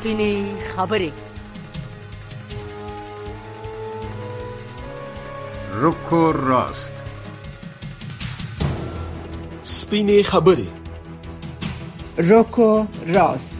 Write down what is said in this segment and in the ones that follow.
سپینې خبرې. روکو راست. سپینې خبرې. روکو راست.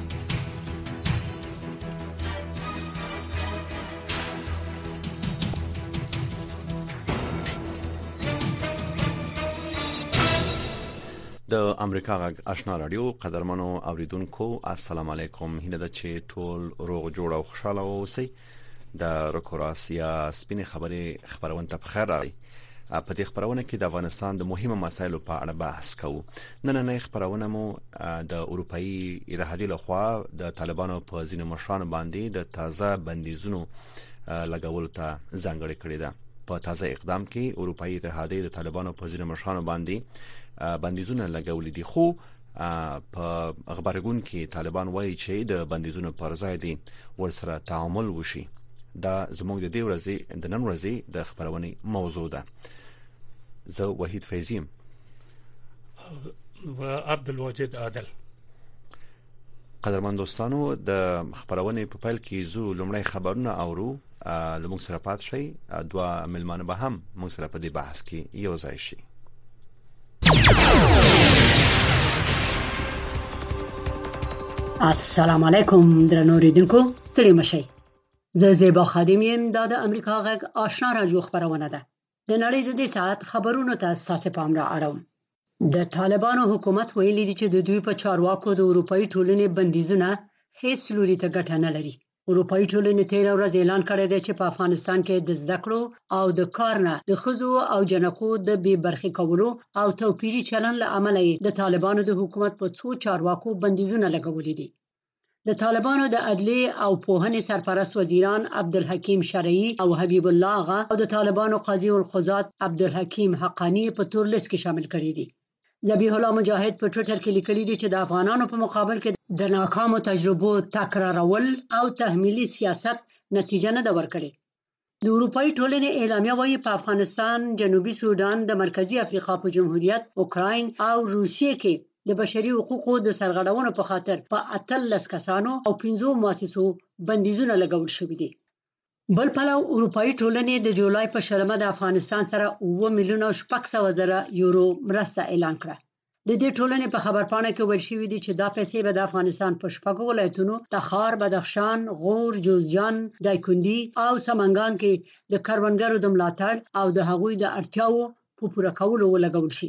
د امریکا غږ آشنا رادیو قدرمنو اوریدونکو السلام علیکم. هیله ده چې ټول روغ جوړ او خوشاله اوسئ. د روکوراسیا سپینې خبرې خبرونه ته بخیر راغلی. په دې خبرونه کې د افغانستان د مهمو مسایلو په اړه بحث کوو. نننۍ خبرونه مو د اروپאי اتحادیې لخوا د طالبانو په ځینو مشرانو باندې د تازه بندیزونو لګولو ته ځانګړې کړې ده. په تازه اقدام کې اروپאי اتحادیې د طالبانو په ځینو مشرانو باندې بندیزونه لګولې دي، خو په خبرګون کې طالبان وایي چې د بندیزونو پر ځای دي ورسره تعامل وشي. دا زموږ د دې ورځې د نن ورځې د خبرونې موضوع ده. زه وحید فیضیم و عبدالواجد عادل. قدرمن دوستانو، د خبرونې په پیل کې زو لومړی خبرونه اورو. لموږ سره پات شي، دوه ملمانه به هم موږ سره په دې بحث کې یو ځای شي. السلام علیکم درنو اوریدونکو، ستړي مشئ. زه زیبا خادم یم. دا د امریکا غږ آشنا رادیو خبرونه ده. د نړۍ د دې ساعت خبرونو ته ستاسو پام را اړوم. د طالبانو حکومت ویلي دی چې د دوی په چارواکو د اروپאי ټولنې بندیزونه هیڅ لوري ته ګټه نه لري. اروپאי ټولنې تیر ورځ اعلان کړی دی چې په افغانستان کې د زده کړو او د کار نه د ښځو او جنکو د بې برخې کولو او توپیري چلن له امله د طالبانو د حکومت په څو چارواکو بندیزونه لګولي دي. د طالبانو د عدلیې او پوهنې سرپرست وزیران عبدالحکیم شرعي او حبیب الله آغا او د طالبانو قاضي القضات عبدالحکیم حقانی په تور لیست کې شامل کړي دي. ذبیح الله مجاهد په ټوئیټر کې لیکلي دي چې د افغانانو په مقابل کې د ناکامو تجربو تکرارول او تحمیلي سیاست نتیجه نه ده ورکړې. د اروپאי ټولنې اعلامیه وايي په افغانستان، جنوبي سودان، د مرکزی افریقا په جمهوریت، اوکراین او روسیې کې د بشري حقوقو د سرغړونو په خاطر په 18 کسانو او 15 مؤسسو بندیزونه لګول شوي دي. بل پلو اروپאי ټولنې د جولای په شلمه د افغانستان سره 9,600,000 یورو مرسته اعلان کړه. د دې ټولنې په خبرپاڼه کې ویل شوی دی چې دا پیسې به د افغانستان په 6 ولایتونو تخار، بدخشان، غور، جوزجان، دایکنډي او سمنګان کې د کروندګرو د ملاتړ او د هغوی د اړتیاو په پوره کولو ولګول شي.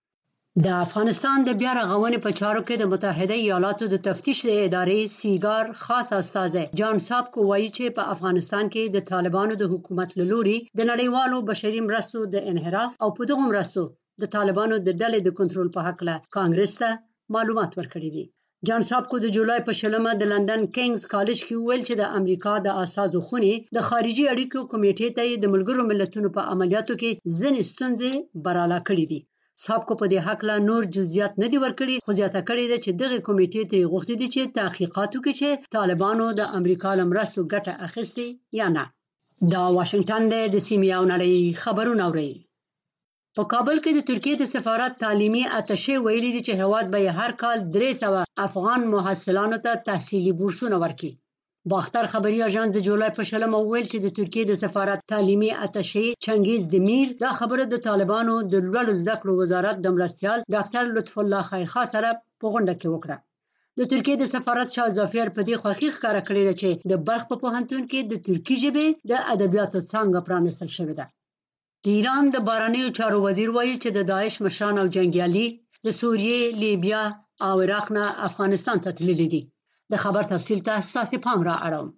د افغانستان د بیا رغونې په چارو کې د متحده ایالاتو د تفتیش ادارې سیګار خاص استازی جان سابکو وایي چې په افغانستان کې د طالبانو د حکومت له لوري د نړیوالو بشري مرستو د انحراف او په دغه مرستو د طالبانو د ډلې د کنټرول په حق له کانګرس ته معلومات ورکړي دي. جان سابکو د جولای په شلمه د لندن کینګز کالج کې ویل چې د امریکا د اساسو خونې د خارجي اړیکو کمیټې ته د ملګرو ملتونو په عملیاتو کې ځینې ستونزې براله کړې دي. سابکو په دې حق لا نور جزئیات نه دي ورکړي، خو زیاته کړې ده چې دغه کمیټې ترې غوښتي دي چې تحقیقاتو کې چې طالبانو د امریکا له مرستو ګټه اخیستې یا نه. دا واشنگټن د سیمې او نړۍ خبرونه اوري. په کابل کې د ترکیې د سفارت تعلیمي اتشې ویلي دي چې هیواد به هر کال 300 افغان محصلانو ته تحصیلي بورسونه ورکړي. باختر خبري اژانس د جولای په شلمه ویل چې د ترکیې د سفارت تعلیمي اتشې چنګیز دمیر دا خبره د طالبانو د لوړو زده کړو وزارت د مرستیال ډاکټر لطف الله خیرخوا سره په غونډه کې وکړه. د ترکیې د سفارت شاه ظفیر په دې خوښي ښکاره کړې ده چې د بلخ په پوهنتون کې د ترکي ژبې د ادبیاتو څانګه پرانیستل شوې ده. د ایران د بهرنیو چارو وزیر وایي چې د داعش مشران او جنگیالي د سوریې، لیبیا او عراق نه افغانستان ته تللي دي. د خبر تفصیل ته اساسي پام را اړوم.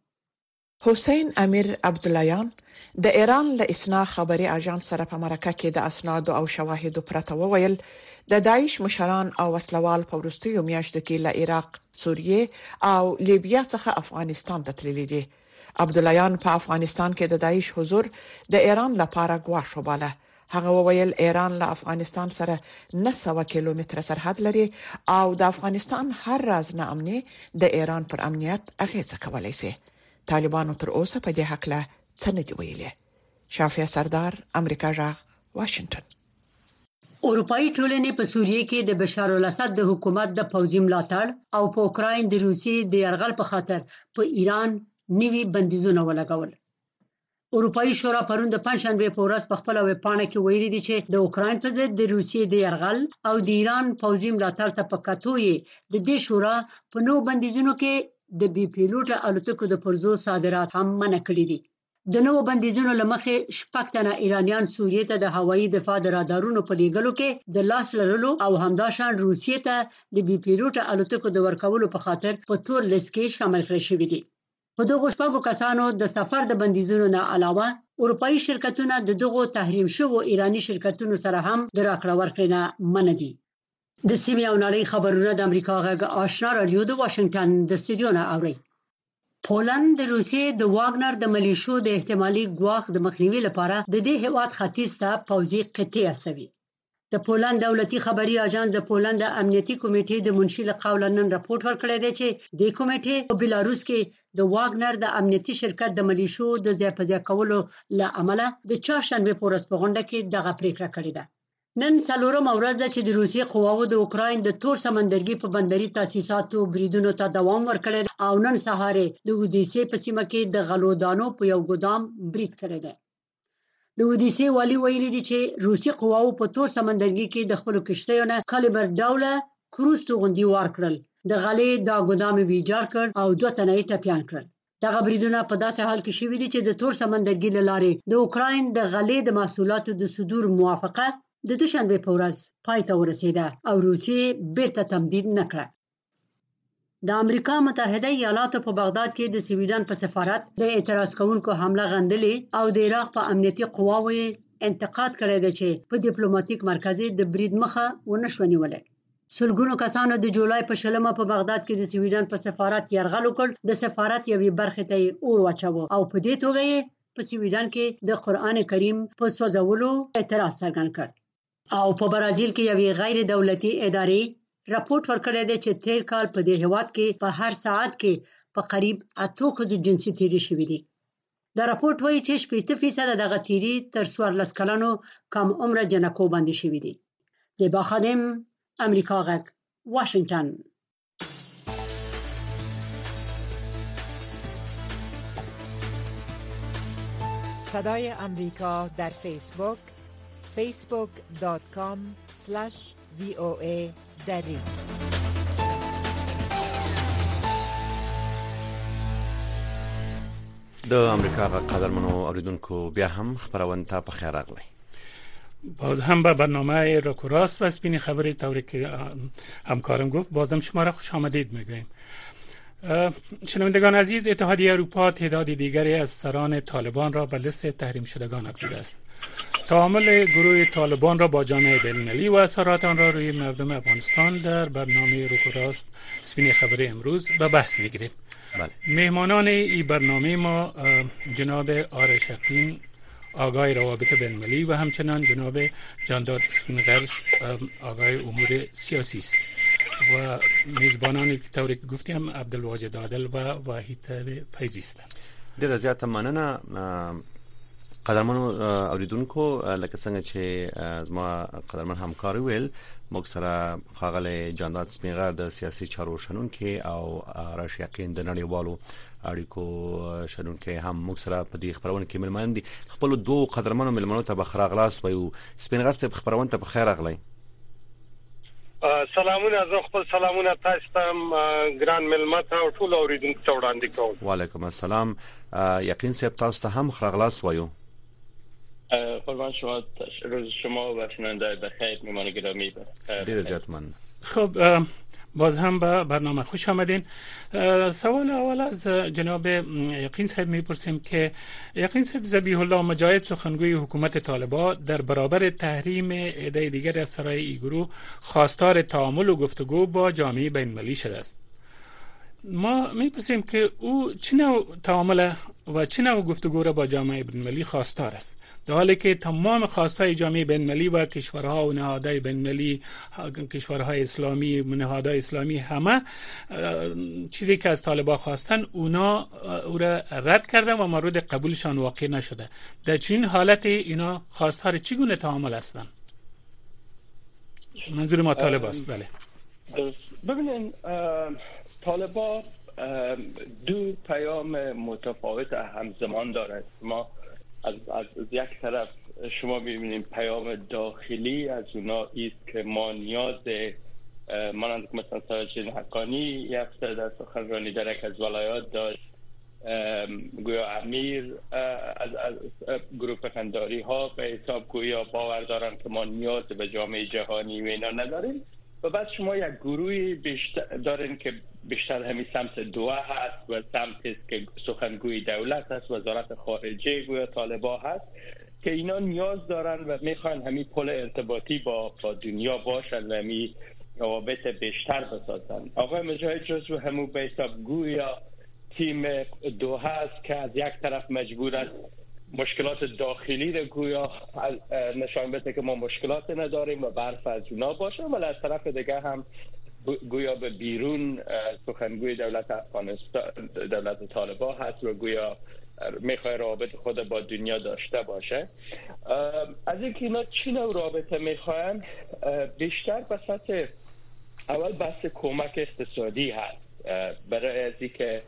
حسین امیر عبداللیان د ایران له اسنا خبري اژانس سره په مرکه کې د اسناد او شواهد پرته وویل د داعش مشران او وسلوال په وروستیو میاشتو کې له عراق، سوریې او لیبیا څخه افغانستان ته تللي دي. عبداللیان په افغانستان کې د داعش حضور د ایران لپاره ګواښ وباله. هغه وویل ایران له افغانستان سره 900 کیلومتره سرحد لري او د افغانستان هر راز ناامني د ایران پر امنیت اغیزه کولای شي. طالبانو تر اوسه په دې حق له څه نه دی ویلي. شافعه سردار، امریکا جغ، واشنگټن. اروپאי ټولنې په سوریه کې د بشار الاسد د حکومت د پوځي ملاتړ او په اوکراین د روسیې د یرغل په خاطر په ایران نوي بندیزونه ولګول. اروپאי شورا پرون د پنځشنبه په ورځ په خپل ویبپاڼه کې ویلي دي چې د اوکراین په ضد د روسیې د یرغل او د ایران پوځي ملاتړ ته په کتو یې د دې شورا په نو بندیزونو کې د بي پیلوټ الوتکو د پرزو صادرات هم منع کړي دي. د نو بندیزونو لمخې شپږ تنه ایرانیان سوریې ته د هوایي دفاع د رادارونو په لیږلو کې د لاس لرلو او همداشان روسیې ته د بي پیلوټ الوتکو د ورکولو په خاطر په تور لیست کې شامل کړي شوي دي. په دغه شپږو کسانو د سفر د بندیزونو نه علاوه اروپאי شرکتونه د دغه تحریم شوو ایرانی شرکتونو سره هم د راکړه ورکړې نه منع دي. د سیمې او نړۍ خبرونه د امریکا غږ آشنا رادیو د واشنگټن د استودیو نه اوري. پولند د روسیې د واګنر د ملیشو د احتمالي ګواښ د مخنیوي لپاره د دې هیواد ختیځ ته پوځي قطعه استوي. د پولند دولتي خبري اژانس د پولند د امنیتي کمیټې د منشي له قوله نن راپورټ ورکړی دی چې د کمیټې په بلاروس کې د واګنر د امنیتي شرکت د ملیشو د ځای په ځای کولو له امله د چهارشنبه په ورځ په غونډه کې دغه پریکړه کړې ده. نن څلورمه ورځ ده چې د روسیې قواوو د اوکراین د تور سمندرګي په بندري تاسیساتو بریدونو ته دوام ورکړی او نن سهار د اودیسې په سیمه کې د غلو دانو په یو ګودام برید کړی دی. د اودیسې والی ویلي دي چې روسي قواوو په تور سمندرګي کې د خپل کشتیو نه کالیبر ډوله کروز توغندي وار کړل. د غلې دا ګودام ویجاړ کړ او دوه تنه یې ټپيان کړل. دغه بریدونه په داسې حال کې شوي دي چې د تور سمندرګي له لارې د اوکراین د غلې د محصولاتو د صدور موافقه د دوشنبه په ورځ پای ته ورسیده او روسیې بیرته تمدید نکړه. د امریکا متحده ایالاتو په بغداد کې د سویډن په سفارت د اعتراض کوونکو حمله غندلې او د عراق په امنیتي قواوو انتقاد کړی دی چې په ډیپلوماټیک مرکز د برید مخه ونشو نیولې. سلګونو کسانو د جولای په شلمه په بغداد کې د سویډن په سفارت یرغل وکړ. د سفارت یوې برخې ته اور واچاوه او په دې توګه په سویډن کې د قرآن کریم په سوځولو اعتراض څرګند کړ. او په برازیل کې یوې غیر دولتي ادارې راپورټ ورکړی دی چې تیر کال په دې هیواد کې په هر ساعت کې په قریب 8 ښځو جنسي تیری شوې دي. دا راپورټ وایي چې 80% دغه تیری تر 14 کلنو کم عمره جنکو باندې شوې دي. زیبا خادم، امریکا غږ، واشنگټن. صدای امریکا در فیسبوک facebook.com/VOA دری. د امریکا قدرمنو اوریدونکو بیا هم خبرونه ته په خیر راغلی. باز هم به برنامه روکوراست و سپین خبری طوری که همکارم گفت بازم شما را خوش آمدید میگویم. شنوندگان عزیز، اتحادیه اروپا تعداد دیگری از سران طالبان را به لیست تحریم شدگان افزوده است. تعامل گروه طالبان را با جامعه بین‌المللی و اثرات آن را روی مردم افغانستان در برنامه روکوراست سپین خبری امروز به بحث میگیریم. مهمانان این برنامه ما جناب آرش حقین، آقای روابط بین‌المللی و همچنان جناب جاندار سپینغرز، آقای امور سیاسی است و میزبانانی که طوری که گفتیم عبدالواجد عادل و واحد فیضی هستند. ډیره زیاته مننه قدرمنو اوریدونکو. لکه څنګه چې زما قدرمن همکار ویل، موږ سره خاغله جاندار سپینغر د سیاسي چارو شنونکي او آرش یقین د نړیوالو اړیکو شنونکي هم موږ سره په دې خبرونه کې ملمان دي. خپل دوه قدرمنو ملمنو ته بخیر اغلاس وایو. سپینغر ته خبرونه ته بخیر اغلی. سلامونه، زه خپل سلامونه تاسو ته ګران ملمت او ټول اوریدونکو ته وړاندې کوم. وعلیکم السلام. یقین صاحب تاسو ته هم خرغلاس وایو. قربان شما، روز شما و شنونده بخیر، میهمان گرامی ډیر زیات من. خب باز هم به برنامه خوش آمدین. سوال اول از جناب یقین صاحب میپرسیم که یقین صاحب ذبیح الله مجاهد سخنگوی حکومت طالبان در برابر تحریم عده دیگر از سرای این گروه خواستار تعامل و گفتگو با جامعه بین‌المللی شده است. ما میپرسیم که او چه نوع تعامل و چه نوع گفتگو را با جامعه بین‌المللی خواستار است، در حالی که تمام خواستهای جامعه بین‌المللی و کشورها و نهادهای بین‌المللی، کشورهای اسلامی و نهادهای اسلامی، همه چیزی که از طالبان خواستن اونا او را رد کردن و مورد قبولشان واقع نشده. در چنین حالت اینا خواستار چگونه تعامل هستند؟ منظور ما طالب است. بله ببینین طالبان دو پیام متفاوت همزمان دارند. ما از یک طرف شما ببینید پیام داخلی از اونا است که ما نیاز مانند که مثلا سراجدین حقانی یفته در سخنرانی در یک از ولایات داشت، گویا امیر از گروه پخنداری ها به حساب گویا باور دارن که ما نیاز به جامعه جهانی و اینا نداریم، و بعد شما یک گروهی دارین که بیشتر همین سمت دو هست و سمتی که سخنگوی دولت هست، وزارت خارجه گویا طالبا هست، که اینا نیاز دارن و میخوان همین پل ارتباطی با دنیا باشن و همین روابط بیشتر بسازن. آقای مجاهد جزو همون به حساب گویا تیم دو هست که از یک طرف مجبور است مشکلات داخلی رو گویا نشان بده که ما مشکلات نداریم و برف از اونا باشه، ولی از طرف دیگه هم گویا به بیرون سخنگوی دولت افغانستان دولت طالبان هست و گویا میخواه رابطه خود با دنیا داشته باشه. از اینکه اینا چی نوع رابطه میخواهن، بیشتر به سطح اول بحث کمک اقتصادی هست، برای از اینکه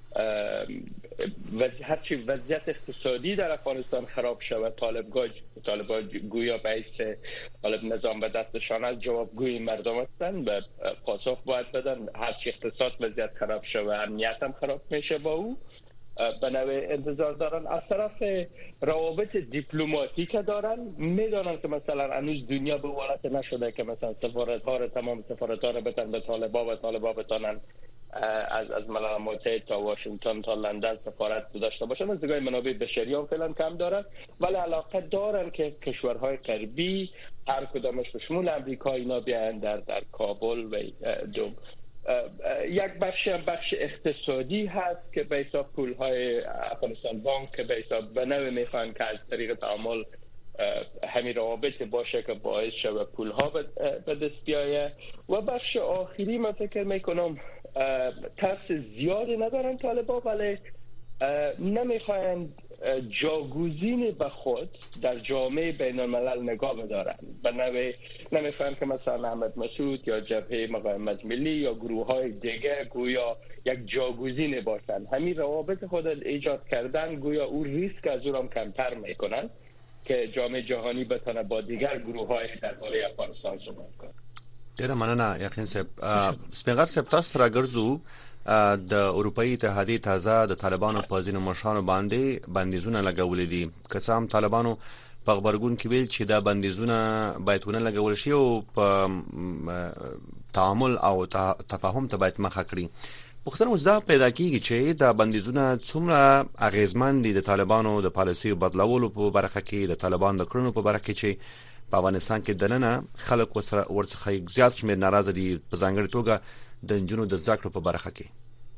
هرچی وضعیت اقتصادی در افغانستان خراب شود طالبان گویا باعث نظام به دستشان از جوابگوی مردم هستن و پاسخ باید بدن. هرچی اقتصاد وضعیت خراب شود امنیت هم خراب میشه با او، به نوع انتظار دارن. از طرف روابط دیپلماتیک دارن، میدانن که مثلا هنوز دنیا به حالت نشده که مثلا تمام سفارت‌ها رو بتن به طالبان و طالبان بتانن از ملل متحد تا واشنگتن تا لندن سفارت داشته باشن. از دیگه منابع بشری هم فعلا کم دارن، ولی علاقه دارن که کشورهای غربی هر کدامش به شمول امریکا اینا بیان در کابل و دوم. یک بخش اقتصادی هست که به حساب پولهای افغانستان بانک که به حساب به نوع میخوان که از طریق تعامل همین روابط باشه که باعث شده پولها به دست بیایه. و بخش آخری من فکر میکنم ترس زیادی ندارن طالبان، ولی نمیخواین جاگزین به خود در جامعه بین الملل نگاه بدارن. به نوع نمیخواین که مثلا احمد مسعود یا جبهه مقاومت ملی یا گروه های دیگه گویا یک جاگزین باشن. همین روابط خود ایجاد کردن گویا او ریسک از او هم کمتر میکنن که جامعه جهانی بتونه با دیگر گروه های درباره افغانستان صحبت کنه. ډیره مننه یقین صاحب. سپینغر صاحب تاسو راګرځو د اروپאי اتحادیې تازه د طالبانو په ځینو مشرانو باندې بندیزونه لګولې دي، که څه هم طالبانو په خبرګون کې ویل چې دا بندیزونه باید ونه لګول شي او په تعامل او تفاهم ته باید مخه کړي. پوښتنه وزدا پیدا کیږي چې دا بندیزونه څومره اغیزمن دي د طالبانو د پالیسي بدلولو په برخه کې، د طالبانو د کړنو په برخه کې چې په افغانستان کې دننه خلک ورڅخه زیات شمېر ناراضه دي، په ځانګړي توګه د انجونو د زده کړو په برخه کې.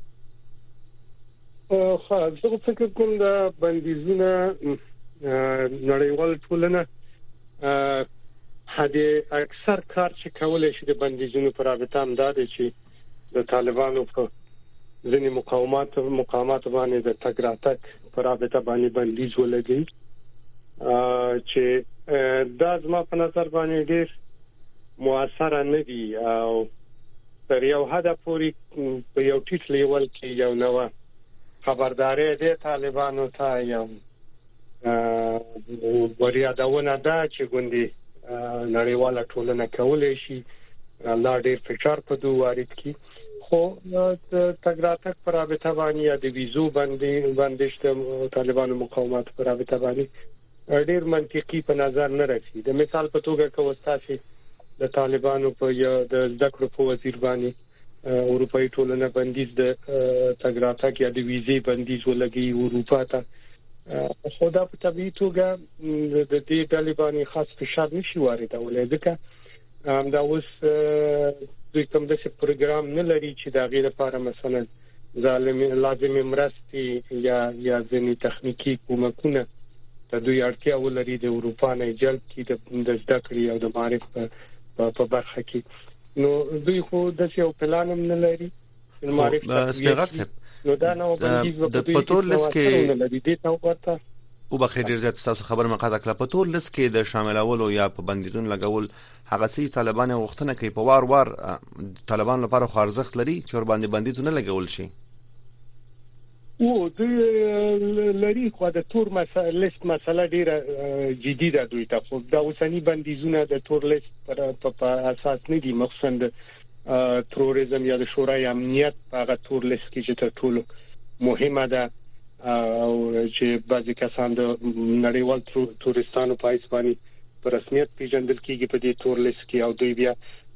زه فکر کوم دا بندیزونه نړیوال ټولنه هدي اکثر کار چې کولای شي د بندیزونو پر رابطه هم دا دی چې د طالبانو په ځینې مقامات باندې د تګ راتګ پر رابطه باندې بندیز ولګي، چې دا زما په نظر باندې ډېر مؤثر نه دي او تر یو حد پورې په یو ټیټ لیول کې یو نو خبرداري د طالبانو ته یو وریادونه ده چې ګوندې نړیواله ټولنه کولای شي لا ډېر فشار په دوه وارد کی. خو د تګ راتګ پر رابطه باندې یا د ویزو بندش د طالبانو مقاومت پر رابطه باندې ډېر منطقي په نظر نه راځي. د مثال په توګه که تاسو د طالبانو په یا د زده کړو په وزیر باندې اروپאי ټولنه بندیز د تګ راتګ یا د ویزې بندیز ولګي اروپا ته، خو دا په طبیعي توګه د دې ډلې باندې خاص فشار نشي واردولای، ځکه دا اوس دوی کوم داسې پروګرام نه لري چې دا غیر لپاره مثلا لازمي مرستي یا ځینې تخنیکی کومکونه د دوی اړتیا ولري د اروپا نه جلب کی د زده کړې او د معرف په برخه کې. نو دوی خو د یو پلان هم نه لري معرف سپینغر صاحب. نو دا نو بندیز د پټول لیست کې نه لري د تا ورته او بخیر ډیر زیات تاسو خبر مقاطع کړه په ټول لس کې د شاملولو یا په بندیزون لګول هغه سي طالبان غوښتنه کوي په وار طالبان لپاره خو ارزښت لري چې ور باندې بندیزونه لګول شي او د لري خو د تور مسله ډیره جدي ده دوی ته خو د اوسنی بندیزونه د تور لیست په اساس نه دي مخصوصا د تروریزم یا د شورای امنیت هغه تور لیست کې چې تر ټولو مهمه ده او چې بعضی کسان د نړیوال تورستانو په اسپاني په رسمیت پیژندل کیږي په دې تور لیست کې او دوی بیا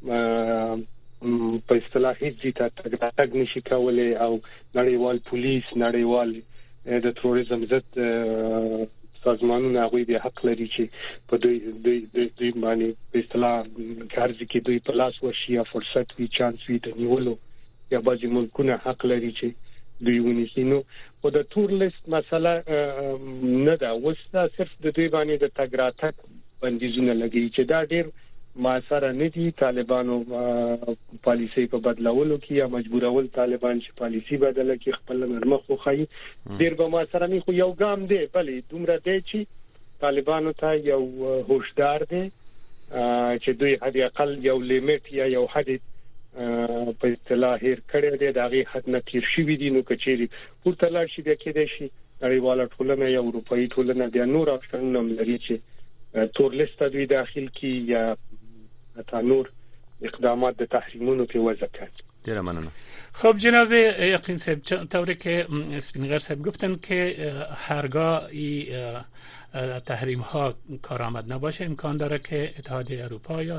په اصطلاح هیڅ تګ نشي کولای او نړیوال پولیس نړیوال د تروریزم ضد سازمانونه هغه بیا حق لري چې په دوی باندې په اصطلاح کارځي کې دوی په لاس ورشي یا فرصت وی چانس وی د نیولو یا بعضی ملکونه حق لري چې دوی ونیسي نو او د تور لیست مسله نه ده وسته صرف د دوی باندې د تګ راتګ بندیزونه لګي چې دا ډیر ماسره نه دي طالبانو پالیسي په بدلولو کې یا مجبورول طالبان چې پالیسي بدله کې خپل مرمخ خو خي ډیر به ماسره نه خو یو ګام دی بلې دومره دی چې طالبانو ته یو هوشدار دی چې دوی هدي اقل یو لیمټ یا یو حد په اصطلاح هیر کړی دی دا غي حد نه تیر شي دي نو کچېری پورته لاړ شي د کېدې شي نړیواله ټولنه یا اروپאי ټولنه بیا نور اپشنونه لري چې تور لیست دوی داخل کی یا نور اقدامات د تحریمونو په وضع کړي ډیر مننه خب جناب یقین صاحب طوری که اسپینگر صاحب گفتن که هرگاه این تحریم ها کارآمد نباشه امکان داره که اتحادیه اروپا یا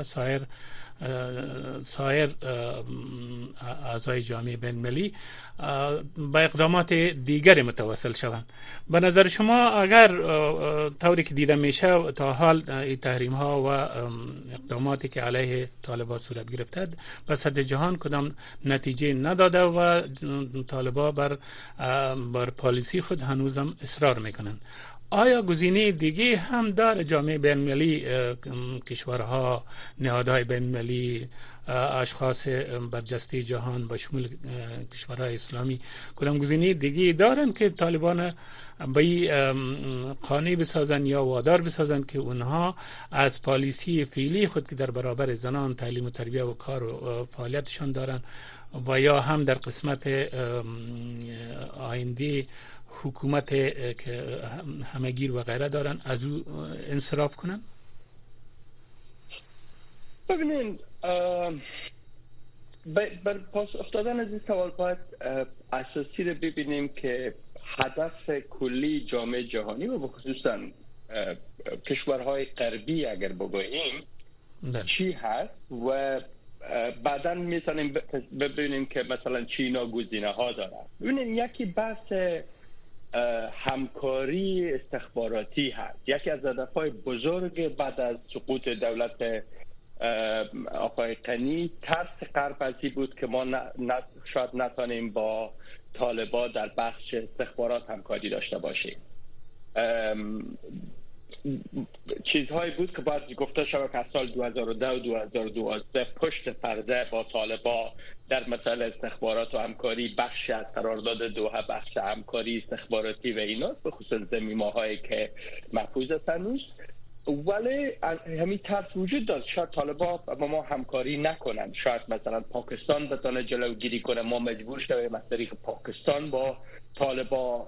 سایر اعضای جامعه بین‌المللی با اقدامات دیگری متوسل شوند. به نظر شما اگر طوری که دیده میشه تا حال این تحریم ها و اقداماتی که علیه طالبان صورت گرفته به سطح جهان کدام نتیجه نداده و طالبان بر پالیسی خود هنوزم اصرار میکنند، آیا گزینه دیگه هم داره جامعه بین‌المللی، کشورها، نهادهای بین‌المللی، اشخاص برجسته جهان با شمول کشورهای اسلامی کدام گزینه دیگه دارن که طالبان به قانع بسازن یا وادار بسازن که اونها از پالیسی فعلی خود که در برابر زنان تعلیم و تربیت و کار و فعالیتشان دارن و یا هم در قسمت آینده حکومت که همگیر و غیره دارن از او انصراف کنن؟ ببینین بر پاس افتادن از این سوال باید اساسی رو ببینیم که هدف کلی جامعه جهانی و بخصوصا کشورهای غربی اگر بگوییم چی هست و بعداً میتونیم ببینیم که مثلا چینا گزینه ها داره. ببینیم یکی بحث همکاری استخباراتی هست. یکی از هدفهای بزرگ بعد از سقوط دولت آقای غنی ترس غرب ازی بود که ما شاید نتونیم با طالبان در بخش استخبارات همکاری داشته باشیم. چیزهایی بود که باید گفته شود که از سال 2010 و 2012 پشت پرده با طالبان در مسائل استخبارات و همکاری بخشی از قرارداد دوحه بخش همکاری استخباراتی و اینا به خصوص زمینه‌هایی که محفوظ هستند، ولی همین ترس وجود داشت شاید طالبان با ما همکاری نکنند، شاید مثلا پاکستان بتونه جلوگیری کنه، ما مجبور شویم از طریق پاکستان با طالبان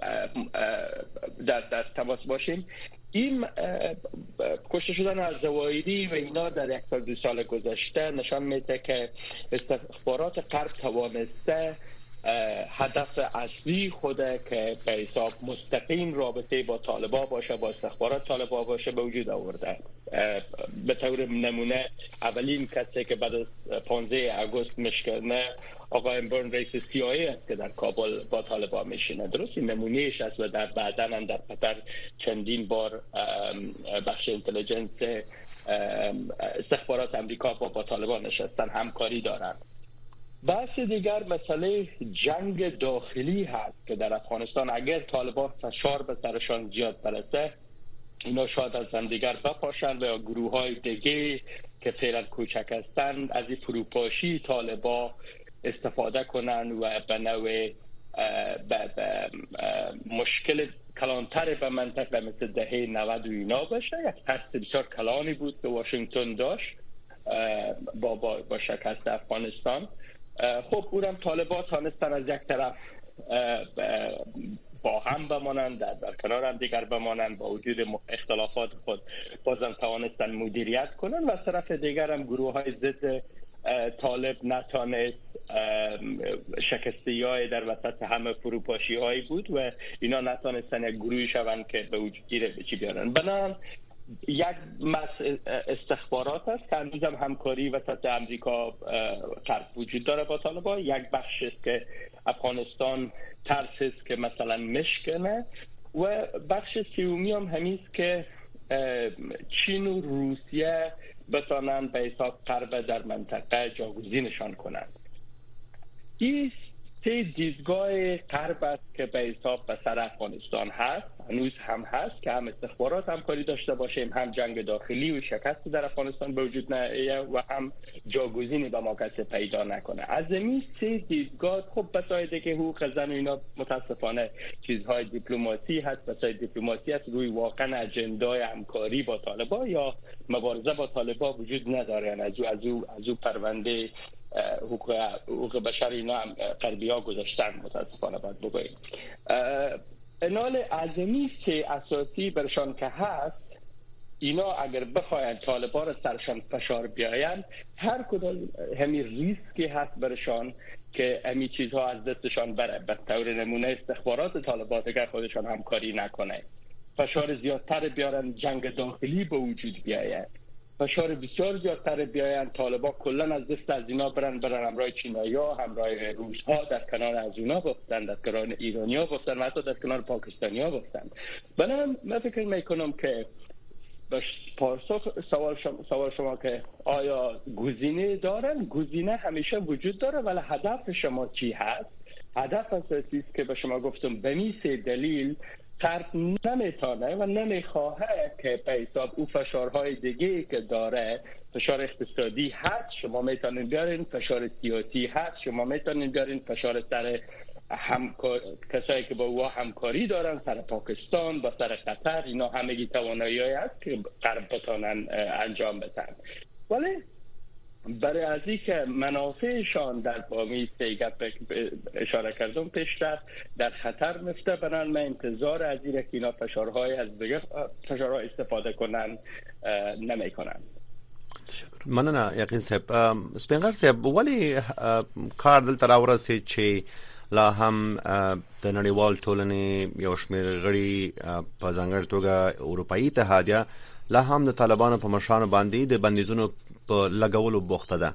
در تماس باشیم. این کشته شدن از زوایری و اینا در یک سال 2 سال گذشته نشان میده که استخبارات غرب توانسته هدف اصلی خوده که به حساب مستقیم رابطه با طالبان باشه، با استخبارات طالبان باشه به وجود آورده. به طور نمونه اولین کسی که بعد از 15 آگوست مشکنه آقای برن رئیس CIA است که در کابل با طالبان میشینه. درست این نمونهش است و در بعدن در قطر چندین بار بخش اینتلیجنس استخبارات امریکا با طالبان نشستن همکاری دارن. بحث دیگر مسئله جنگ داخلی هست که در افغانستان اگر طالبان فشار به سرشان زیاد برسه اینا شاید از هم دیگر بپاشند و یا گروه های دیگه که فعلا کوچک هستند از این فروپاشی طالبان استفاده کنند و به نوع مشکل کلانتر به منطقه مثل دهه 90 و اینا باشه. یک ترس بسیار کلانی بود که واشنگتن داشت با شکست افغانستان. خب اونم طالبان تانستن از یک طرف با هم بمانند، در کنار هم دیگر بمانند، با وجود اختلافات خود بازم توانستن مدیریت کنن و از طرف دیگر هم گروه های ضد طالب نتانست شکستی‌های در وسط همه فروپاشی هایی بود و اینا نتانستن یک گروهی شوند که به وجود چی بیارن. بنابراین یک استخبارات است که هنوز هم همکاری وسط امریکا وجود داره با طالبان. یک بخش است که افغانستان ترس است که مثلا مشکنه و بخش سومی هم همیست که چین و روسیه بتانن به حساب غرب در منطقه جاگزینشان کنند. این سه دیدگاه غرب است که به حساب به سر افغانستان هست، هنوز هم هست که هم استخبارات همکاری داشته باشیم، هم جنگ داخلی و شکست در افغانستان به وجود نیاید و هم جاگزینی به ما کسی پیدا نکنه. از این سه دیدگاه خب بساید که حقوق زن و اینا متاسفانه چیزهای دیپلماسی هست، بساید دیپلماسی هست، روی واقعا اجندای همکاری با طالبان یا مبارزه با طالبان وجود نداره. از او پرونده حقوق بشر اینا هم غربی ها گذاشتن متاسفانه باید بگوییم. انال عظمی که اساسی برشان که هست، اینا اگر بخواین طالبان را سرشان فشار بیاین، هر کدام همین ریسکی هست برشان که همین چیزها از دستشان بره. به طور نمونه استخبارات طالبان اگر خودشان همکاری نکنه، فشار زیادتر بیارن، جنگ داخلی به وجود بیاید، فشار بسیار زیادتر بیاین، طالبان کلا از دست از اینا برن همراه چینایی‌ها، همراه روس‌ها، در کنار از اونا بفتن، در کنار ایرانی‌ها بفتن و حتی در کنار پاکستانی‌ها بفتن. بنابراین من فکر میکنم که پاسخ سوال شما که آیا گزینه دارن؟ گزینه همیشه وجود داره، ولی هدف شما چی هست؟ هدف اساسی است که به شما گفتم به این سه دلیل غرب نمیتونه و نمیخواه که به حساب او فشارهای دیگه که داره، فشار اقتصادی هست شما میتونین بیارین، فشار سیاسی هست شما میتونین بیارین، فشار سر کسایی که با او همکاری دارن، سر پاکستان، با سر قطر، اینا همگی توانایی هست که غرب بتونن انجام بدن. ولی برای از این که منافعشان در بامی سیگت اشاره کردم پیشتر در خطر مفته، برن من انتظار از این که اینا فشارهای از دیگه فشارهای استفاده کنن نمی کنن. مننه یقین صاحب. سپینغر صاحب ولی کار دلته راورسید چې لا هم د نړیوال ټولنې یو شمېر غړي په ځانګړې توګه اروپایي اتحادیه لا هم د طالبانو په مشرانو باندې د بندیزونو په لګولو بوخته ده.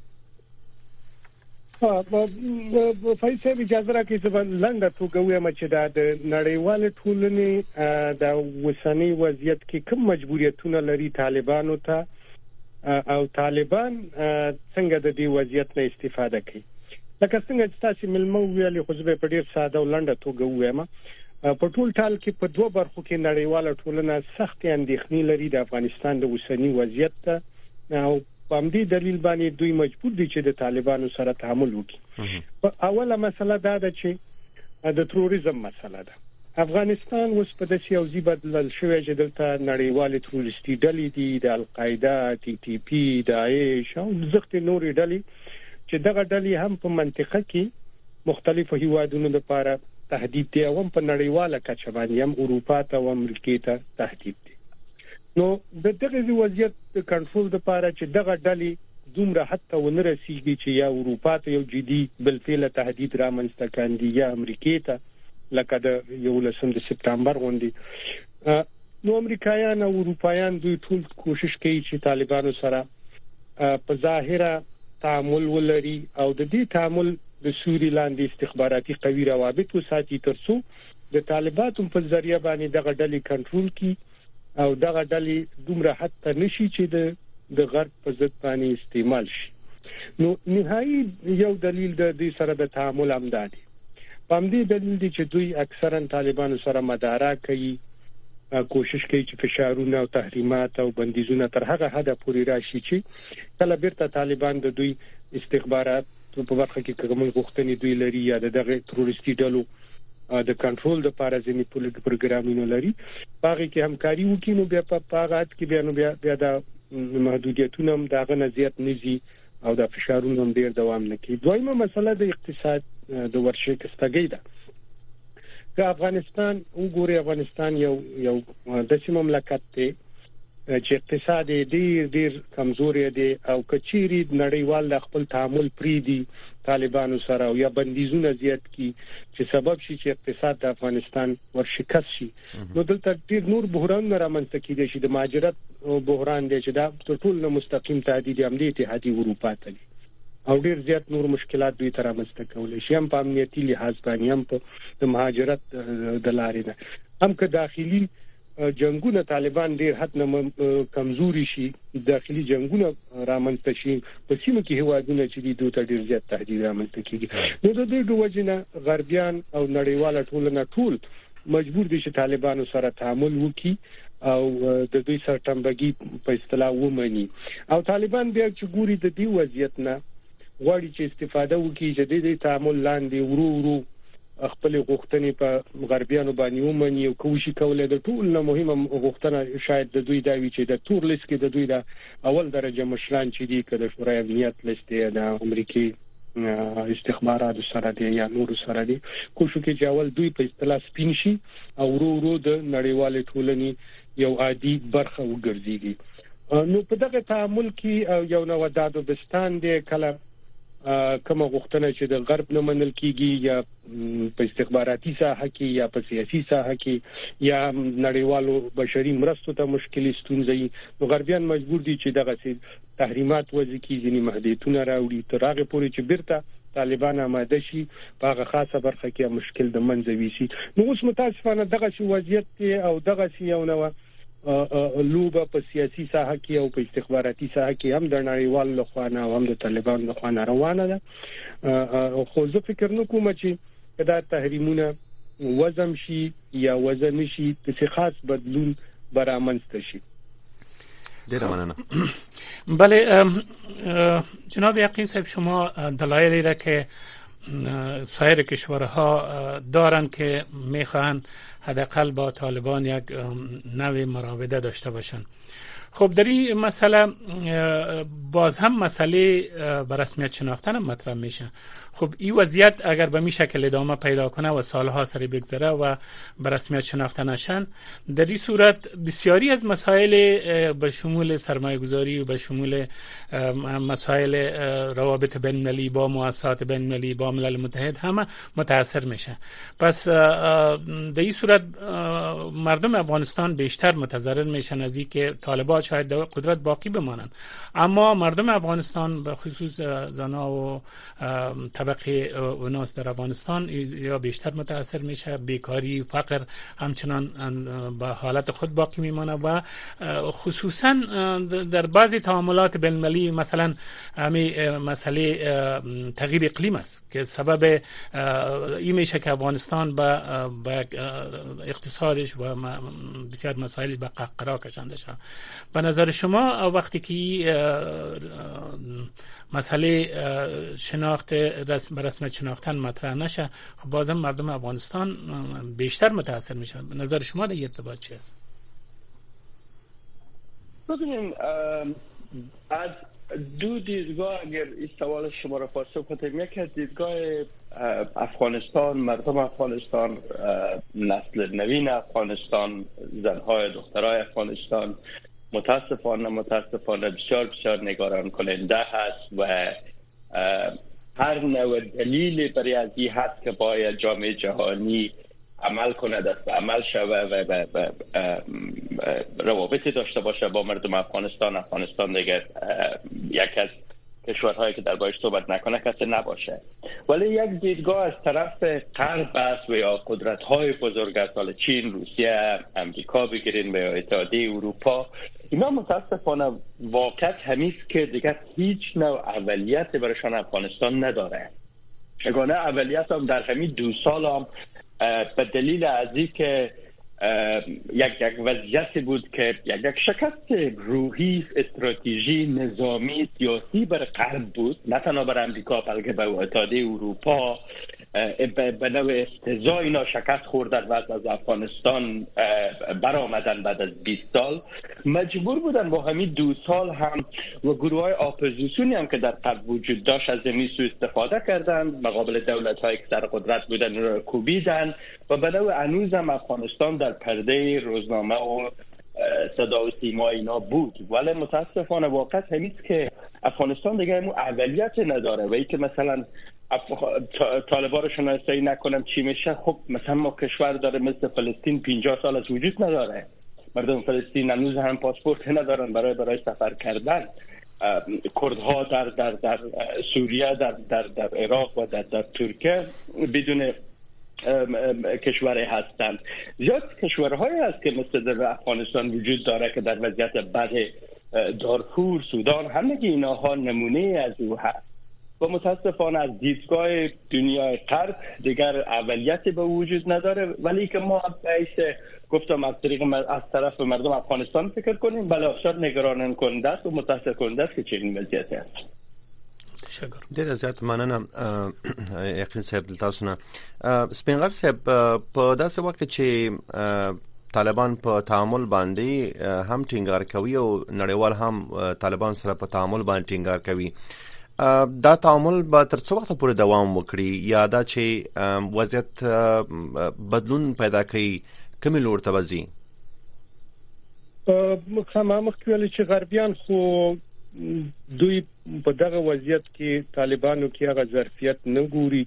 فایسه اجازه راکړئ چې لنډه توګه وایم چې د نړیوال ټولنې د وسنی وضعیت کې کوم مجبوریتونه لري طالبانو ته او طالبان څنګه د دې وضعیت نه استفاده کوي. لکه څنګه چې تاسو ملمو ویلي خو زه په ډیر ساده او لنډه توګه وایم، په ټول ټال کې په دوه برخو کې نړیواله ټولنه سخت اندېښنې لري د افغانستان د وسنی وضعیت ته، او په همدې دلیل باندې دوی مجبور دي چې د طالبانو سره تعامل وکړي. اوله مسله دا ده چې د تروریزم مسله ده. افغانستان اوس په داسې یو ځای بدلل شوی چې دلته نړیوالې تروریستي ډلې دي، د القاعده، ټي ټي پی، داعش او ځختې نورې ډلې چې دغه ډلې هم په منطقه کې مختلفو هیوادونو لپاره تهدید دی او هم په نړیواله کچه باندې هم اروپا ته او امریکا ته تهدید دی. نو د دغه وضعیت د کنټرول لپاره چې دغه ډلې دومره حتی ونه رسیږي چې یا اروپا ته یو جدي بلفعل تهدید رامنځته کاندي یا امریکا ته لکه د 11 سپتامبر غونډې، نو امریکایان او اروپایان دوی ټول کوشش کوي چې طالبانو سره په ظاهره تعامل ولري او د دې تعامل د سوري لاندې استخباراتي قوی روابط وساتي ترڅو د طالبانو په ذریعہ باندې دغه ډلې کنټرول کړي او دغه ډلې دومره حتی نشي چې د غرب په ضد باندې استعمال شي. نو نهایي یو دلیل د دې سره د تعامل امدادي په همدې دلیل دی چې دوی اکثرا طالبانو سره مدارا کوي، کوشش کوي چې فشارونه او تحریمات او بندیزونه تر هغه حد پورې راشي چې کله بیرته طالبان د دوی استخبارات په برخه کې کوم غوښتنې دوی لري یا دغه تروریستي ډلو د کنټرول د لپاره ځینې پروګرامونه لري هغه کې همکاري وکړي نو بیا په هغه کې بیا د محدودیتونه هم دغه نزيات نزي او د فشارونو هم ډیر دوام نه کوي. دویمه مسله د اقتصاد د ورشکستګۍ ده. که افغانستان وګوري افغانستان یو داسې مملکت دی چې اقتصاد ډیر کمزوري دی او کچيري نړیوال خپل تعامل پری دي طالبانو سره او یا بندیزونه زیات کی چې سبب شي چې اقتصاد د افغانستان ورشکست شي نو دلته ډیر نور بحران رامنځته کیدي شي. د مهاجرت بحران دی چې دا ټول مستقیم تهدید هم دی اتحادیه اروپا ته او ډیر زیات نور مشکلات دوی تر رامنځته کولای شي هم په امنیتي لحاظ باندې هم په مهاجرت د لارې نه هم که داخلي جنگونه طالبان ډیر حد نه کمزوري شي داخلي جنگونه رامنځته شي په سیمه کې هوادونه چې دوی ته ډیر زیات تهدید رامنځته کیږي نو د دې وجنه غربیان او نړیواله ټولنه ټول مجبور دي چې طالبانو سره تعامل وکړي او د دوی سرټمبګي په اصطلاح ومني او طالبان بیا چې ګوري د دې وضعیت نه غواړي چې استفاده وکړي چې د دې تعامل لاندې ورو خپل غوښتنې په غربیانو باندې ومني او کوشش کوي د ټول نه مهمه غوښتنه شاید د دوی دا وی چې د تور لیست کې د دوی د اول درجه مشران چې دي کله شورای امنیت لیست د امریکای استخبارات سره دي یا نور سره دي کوشش کوي چې اول دوی په اصطلاح سپین شي او ورو د نړیوال ټولنې یو عادي برخه وګرځيږي. نو په دغه تعامل کې یو نو ودادو بستان دی کله کومه غوښتنه چې د غرب نه منل کیږي یا په استخباراتي ساحه کې یا په سیاسي ساحه کې یا نړیوالو بشري مرستو ته مشکلې ستونزې نو غربیان مجبور دي چې دغه تحریمات وځي کې ځینې محدودیتونه راوړي تر هغه پورې چې بیرته طالبان آماده شي په هغه خاصه برخه کې مشکل د منځ ویسي. نو اوس متاسفانه دغه وضعیت او دغه یو نو لوبه په سیاسي ساحه کې او په استخباراتي ساحه کې هم د نړیوال لخوا نه هم د طالبان لخوا نه روانه ده. خو زه فکر نه کوم چې دا تحریمونه وزم شي یا وزن شي چې خاص بدلون برآمدست شي. ډیره مننه. بله جناب یقین صاحب شما دلایلی را که سایر کشورها دارن که میخواهند حداقل با طالبان یک نوع مراوده داشته باشن. خب در این مسئله باز هم مسئله به رسمیت شناختن مطرح میشه. خب این وضعیت اگر به این شکل ادامه پیدا کنه و سالها سری بگذره و به رسمیت شناخته نشن در این صورت بسیاری از مسائل به شمول سرمایه گذاری و به شمول مسائل روابط بین المللی با مؤسسات بین المللی با ملل متحد همه متاثر میشه. پس در این صورت مردم افغانستان بیشتر متضرر میشن از اینکه طالبان شاید قدرت باقی بمانند اما مردم افغانستان به خصوص زنها و طبقه اوناس در افغانستان یا بیشتر متاثر میشه. بیکاری فقر همچنان به حالت خود باقی میمانه و خصوصا در بعضی تعاملات بین المللی مثلا همین مسئله تغییر اقلیم است که سبب این میشه که افغانستان به اقتصادش و بسیار مسائل به قهقرا کشانده شد. به نظر شما وقتی که مسئله شناخت رسمیت شناختن مطرح نشه خب بازم مردم افغانستان بیشتر متاثر میشن. به نظر شما در ارتباط چی است؟ ببینید از دو دیدگاه اگر این سوال شما را پاسخ بدم، یک از دیدگاه افغانستان، مردم افغانستان، نسل نوین افغانستان، زنهای دخترای افغانستان متاسفانه بسیار نگران کننده هست و هر نوع دلیل برای از این هست که باید جامعه جهانی عمل کنه، دست عمل شوه و روابطی داشته باشه با مردم افغانستان. افغانستان دیگه یک از کشورهایی که در باش صحبت نکنه کسی نباشه. ولی یک دیدگاه از طرف غرب است و یا قدرت‌های بزرگ است، حالا چین، روسیه، امریکا بگیرین و یا اتحادیه اروپا، اینا متاسفانه واقعیت همیست که دیگه هیچ نوع اولیت برایشان افغانستان نداره. یگانه اولیت هم در همین 2 سال هم به دلیل از اینکه یک وضعیت بود که یک شکست روحی، استراتژی، نظامی، سیاسی بر غرب بود، نه تنها بر امریکا بلکه بر اتحادیه اروپا به نوع استهزاء اینا شکست خوردن و از افغانستان برآمدن بعد از 20 سال مجبور بودن با همین 2 سال هم و گروه های اپوزیسیونی هم که در قلب وجود داشت از این سو استفاده کردن مقابل دولت های که سر قدرت بودن رو کوبیدن و به نوع هنوز هم افغانستان در پرده روزنامه و صدا و سیما اینا بود. ولی متاسفانه واقعا همیست که افغانستان دیگه همون اولیت نداره و ای که مثلا طالبان رو شناسایی نکنم چی میشه. خب مثلا ما کشور داره مثل فلسطین 50 سال از وجود نداره، مردم فلسطین هنوز هم پاسپورت ندارن برای سفر کردن. کردها در سوریه در عراق و در ترکیه بدون کشوری هستند. زیاد کشورهایی هست که مثل در افغانستان وجود داره که در وضعیت بد دارفور، سودان، همگی اینها نمونه از او هست و متاسفانه از دیدگاه دنیای غرب دیگر اولیت به وجود نداره. ولی که ما باید گفتم از طرف مردم افغانستان فکر کنیم بله افسر نگران کننده است و متاسف کننده است که چنین وضعیتی هست. ډیر زیات مننه یقین صاحب تاسو نه سپینغر صاحب په داسې وخت چې طالبان په تعامل باندې هم ټینګار کوي او نړیوال هم طالبان سره په تعامل باندې ټینګار کوي. دا تعامل به تر څو وخت پورې دوام وکړي یا دا چې وضعیت بدلون پیدا کوي کومې لور ته ځي؟ مخکې ویل چې غربیان خو دوی په دغه وضعیت کې طالبانو کې هغه ظرفیت نه ګوري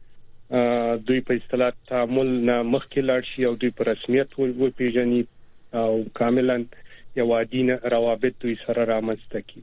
چې دوی په اصطلاح تعامل نه مخکې لاړ شي او دوی په رسمیت وپیژني او کاملا یو عادي روابط دوی سره رامنځته کړي.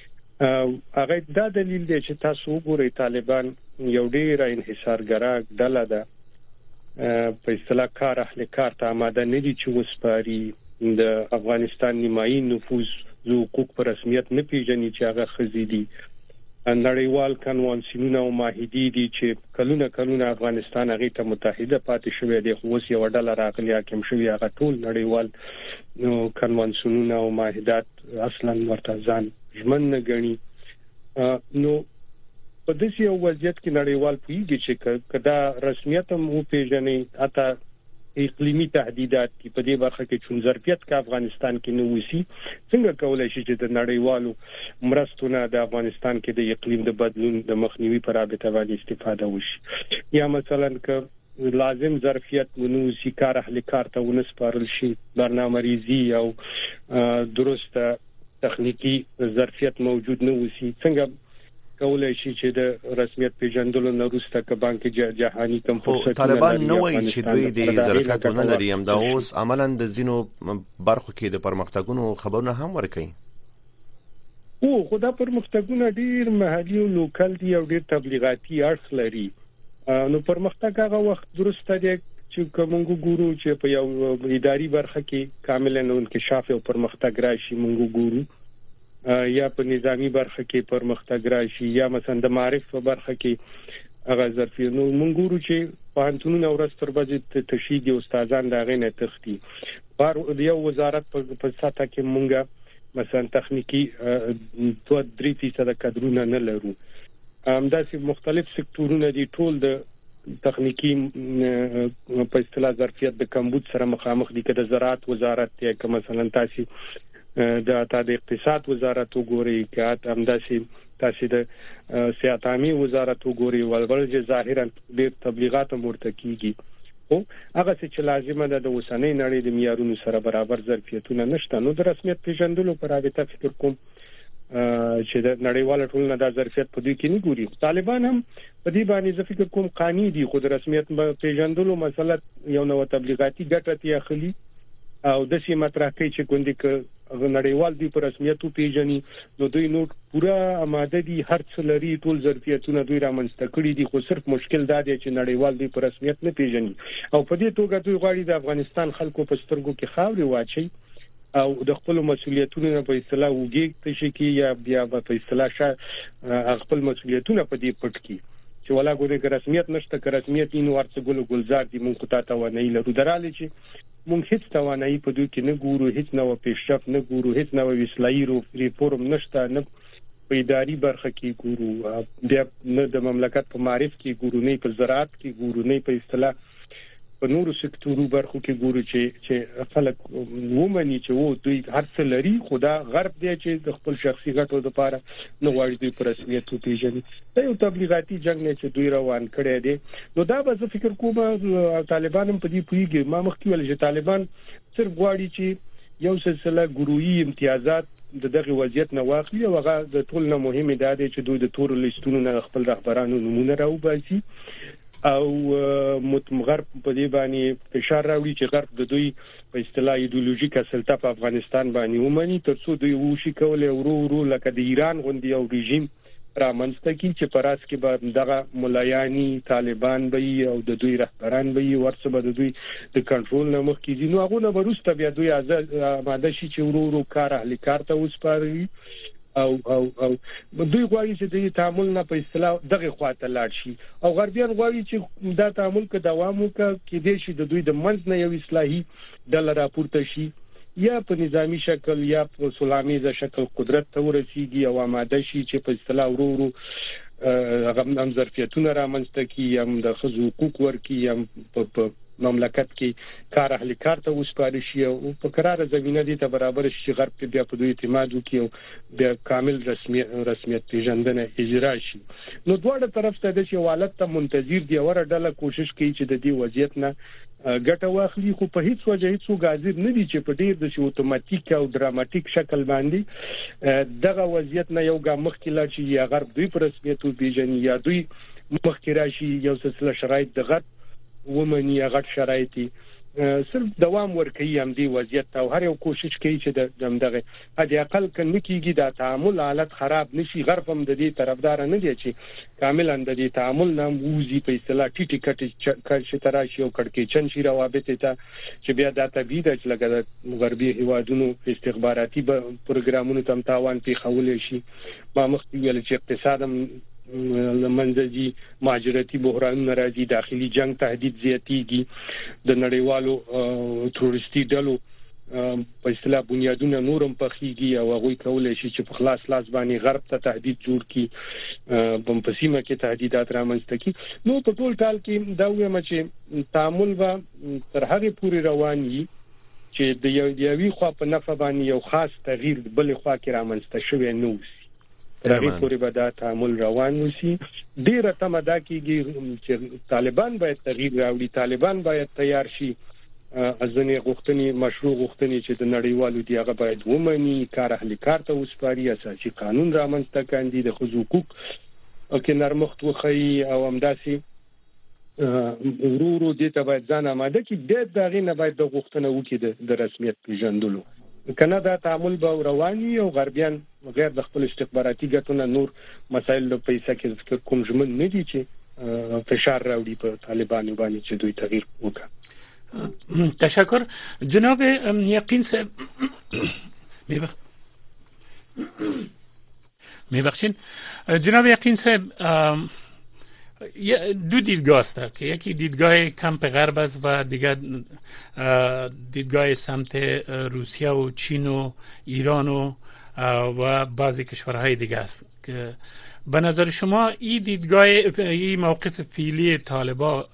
هغه دا دلیل دی چې تاسو وګورئ طالبان یو ډېر انحصارګرا ډله ده په اصطلاح کار اهل کار ته آماده نه دي چې وسپاري د افغانستان نیمایي نفوذ حقوق په رسمیت نه پیژني چې هغه خزيدي. نړیوال کنوانسیونونه او معاهدې دي چې کلونه افغانستان هغه ته متحده پاتې شوی دی خو اوس یو ډله راغلی حاکم شوی هغه ټول نړیوال کنوانسیونونه او معاهدات اصلا ورته ځان ژمن نه ګڼي. نو په دې یو وضعیت کې نړیوال پیږي چې کدا رسمیت مو پیژني اته اقلیمی تهدیدات کی په دې برخه کې چون ظرفیت کا افغانستان کې نو وسی څنګه کولای شي چې د نړیوالو مرستونه د افغانستان کې د اقلیم د بدلون د مخنیوي پر رابطه باندې استفاده وشي یا مثلا که لازم ظرفیت ونوسی کار اهل کار ته ونسپارل شي برنامه‌ریزی او درسته تخنیکی ظرفیت موجود نه وسی څنګه کولای شي چې د رسمیت پیژندلو نه وروسته ک بانک جهانی کم فرصتونه طالبان نو وایي چې دوی د ظرفیت نه لري هم دا اوس عملاً د زینو برخو کې د پرمختګونو خبرونه هم ورکوي. او خدا پرمختګونه ډیر محلي او لوکل دي او ډیر تبلیغاتي اړخ لري. نو پرمختګ هغه وخت درسته دی چې کومو ګورو چې په یو اداري برخه کې کاملا انکشاف او پرمختګ راشي مونږ ګورو یا په نظامی برخه کې پرمختګ راشي یا مثلا د معرف په برخه کې هغه ظرفیت. نو مونږ ګورو چې پوهنتونونه ورځ تر ورځې تشویق استادان دا غینه تختی بار یو وزارت په ساته کې مونږه مثلا تخنیکی 2-3% کادرونه نه لرو. همداسې مختلف سکتورونه دي ټول د تخنیکی په اصطلاح ظرفیت د کمبود سره مخامخ دي. که د زراعت وزارت یا که مثلا د اقتصاد وزارت وګوري که همداسې د صحت عامه وزارت وګوري ولول ظاهرا ډېر تبلیغات مرته کیږي او هغه چې لازمه ده د اوسنۍ نړۍ د معیارونو سره برابر ظرفیتونه نشته. نو د رسمیت پیژندلو پر رابطه فکر کوم چې د نړیوال ټولنه د ظرفیت په دې کې نه ګوري. طالبان هم په دې باندې ځکه فکر کوم قانوني دي خو د رسمیت پیژندلو مسله یو نو تبلیغاتي ګټه تی اخلي او د سیمه مطرح کوي چې ګوندې ک نړیوال دی پر رسمیت پیژني نو دوی نو پورا آماده دي هر څه لري ټول ظرفیتونه دوی رامنځته کړي دي خو صرف مشکل دا دی چې نړیوال دی پر رسمیت نه پیژني او په دې توګه دوی غواړي د افغانستان خلکو په سترګو کې خاورې واچي او د خپل مسولیتونو په اصطلاح وګي تشکي یا بیا په اصطلاح خپل مسولیتونه په دې پټ کی چې ولا ګوري که رسمیت نشته که رسمیت نو ورڅ ګلزار دي مونږ ته توانایي لرو دراله چې مونږ هیڅ توانایي په دوی کې نه ګورو هیڅ نو پیشرفت نه ګورو هیڅ نو اصلاحي ریفورم نشته نه په اداري برخه کې ګورو، بیا نه د مملکت په معرف کې ګورو، نه په زراعت کې ګورو، نه په اصطلاح په نورو سکتورو برخو کې ګورو چې خلک ومني چې وو دوی هر څه لري، خدا غرب دی چې د خپل شخصي ګټو لپاره نه غواړي دوی پر رسمیت وپیژني. دا یو تبلیغاتي جنگ نه چې دوی روان کړی دی. نو دا به زه فکر کوم طالبان هم په دې پوهیږي. ما مخکې ویل چې طالبان صرف غواړي چې یو سلسله ګروهي امتیازات دغه وضعیت نه واخلي، او هغه د ټول نه مهمه ده چې دوی د تور لیستونو نه خپل رهبرانو نمونه راوباسي او غرب په دې باندې فشار راوړي چې غرب د دوی په اصطلاح ایدئولوژیکه سلطه په افغانستان باندې ومني، ترڅو دوی وشي کولای ورو لکه د ایران غوندي یو رژیم رامنځته کړي چې پر اس کې به دغه ملایانی طالبان به او د دوی رهبران به ورڅ به د دوی د کنټرول نه مخ کیږي. نو هغه نه ورسته بیا دوی آماده شي چې ورو کار اهل کار ته وسپاري او دوی غواړي چې د تعامل نه په اصطلاح دغه خواته لاړ شي، او غربیان غواړي چې دا تعامل کې دوام وکړي کې د شي د دوی د منځ نه یو اصلاحي ډله راپورته شي، یا په نظامی شکل یا په سلامیزه شکل قدرت ته ورسیږي او آماده شي چې په اصطلاح ورو هم ظرفیتونه رامنځته کړي، هم د ښځو حقوق ورکړي، هم په مملکت کې کار اهل کار ته وسپاري شي او په قرار زمينه دي ته برابر شي غرب کې بیا په دوی اعتماد وکړي او بیا کامل رسمیت پیژندنه اجرا شي. نو دواړه طرف ته د حالت ته منتظر دي، اوره ډله کوشش کوي چې د دې وضعیت نه ګټه واخلي، خو په هیڅ وجه هیڅ حاضر نه دي چې په ډیر د اتوماتیک او ډراماتیک شکل باندې دغه وضعیت نه یو ګام مخکې لاړ شي، یا غرب دوی پر رسمیت پیژني یا دوی مخکې راشي یو سلسله شرایط د غرب ومني غټ شرایطي صرف دوام ورکوي هم دی وضعیت، او هر یو کوشش کوي چې دغه حد اقل کنه کیږي د تعامل حالت خراب نشي. غرب هم د دې طرفدار نه دی چې کاملا د دې تعامل نام ووزي په اصطلاح ټیټی کټ تراشي او کړکېچن شي روابط ته چې بیا د تبعید چې لګا غربي هیوادونو استخباراتي پروګرامونو تم تاوان پیښول شي. ما مخکې ویل چې اقتصادم لمنځي مهاجرتي بحران ناراضي داخلي جنگ تهدید زیاتېږي، د نړیوالو تروریستي ډلو په اصطلاح بنیادونه نورم پخېږي او هغه کولای شي چې په خلاص لاس باندې غرب ته تهدید جوړ کړي، په پسیمه کې تهدیدات رامنځته کړي. نو په ټول ټال کې دا وایم چې تعامل به تر هغه پورې روان وي چې د یوې خوا په نفع باندې یو خاص تغییر بل خوا کې رامنځته شوی نه وي. راغی پورې به دا تعامل روان وسی. ډیره تمه دا کیږي چې طالبان باید تغییر راوړي، طالبان باید تیار شي، ځنې غوښتنې مشروع غوښتنې چې د نړیوالو دی هغه باید ومني، کار اهل کار ته وسپاري، اساسي قانون رامنځته کاندي، د ښځو حقوق او کې نرمښت وخی او همداسي ورو دې ته باید ځان آماده کړي. د دغه نه باید د غوښتنه وکړي د رسمیت پیژندلو، کنه دا تعامل به رواني او غربیان غیر د خپل استخباراتي ګټو نور مسایل په پیسې کې کوم ژمن نه دي چې فشار راوړي په طالبانو باندې چې دوی تغییر وکړي. تشکر جناب یقین صاحب. میبخشین جناب یقین صاحب، دو دیدگاه است که یکی دیدگاه کمپ غرب است و دیگر دیدگاه سمت روسیه و چین و ایران و بعضی کشورهای دیگه است که به نظر شما این دیدگاه این موقف فعلی طالبان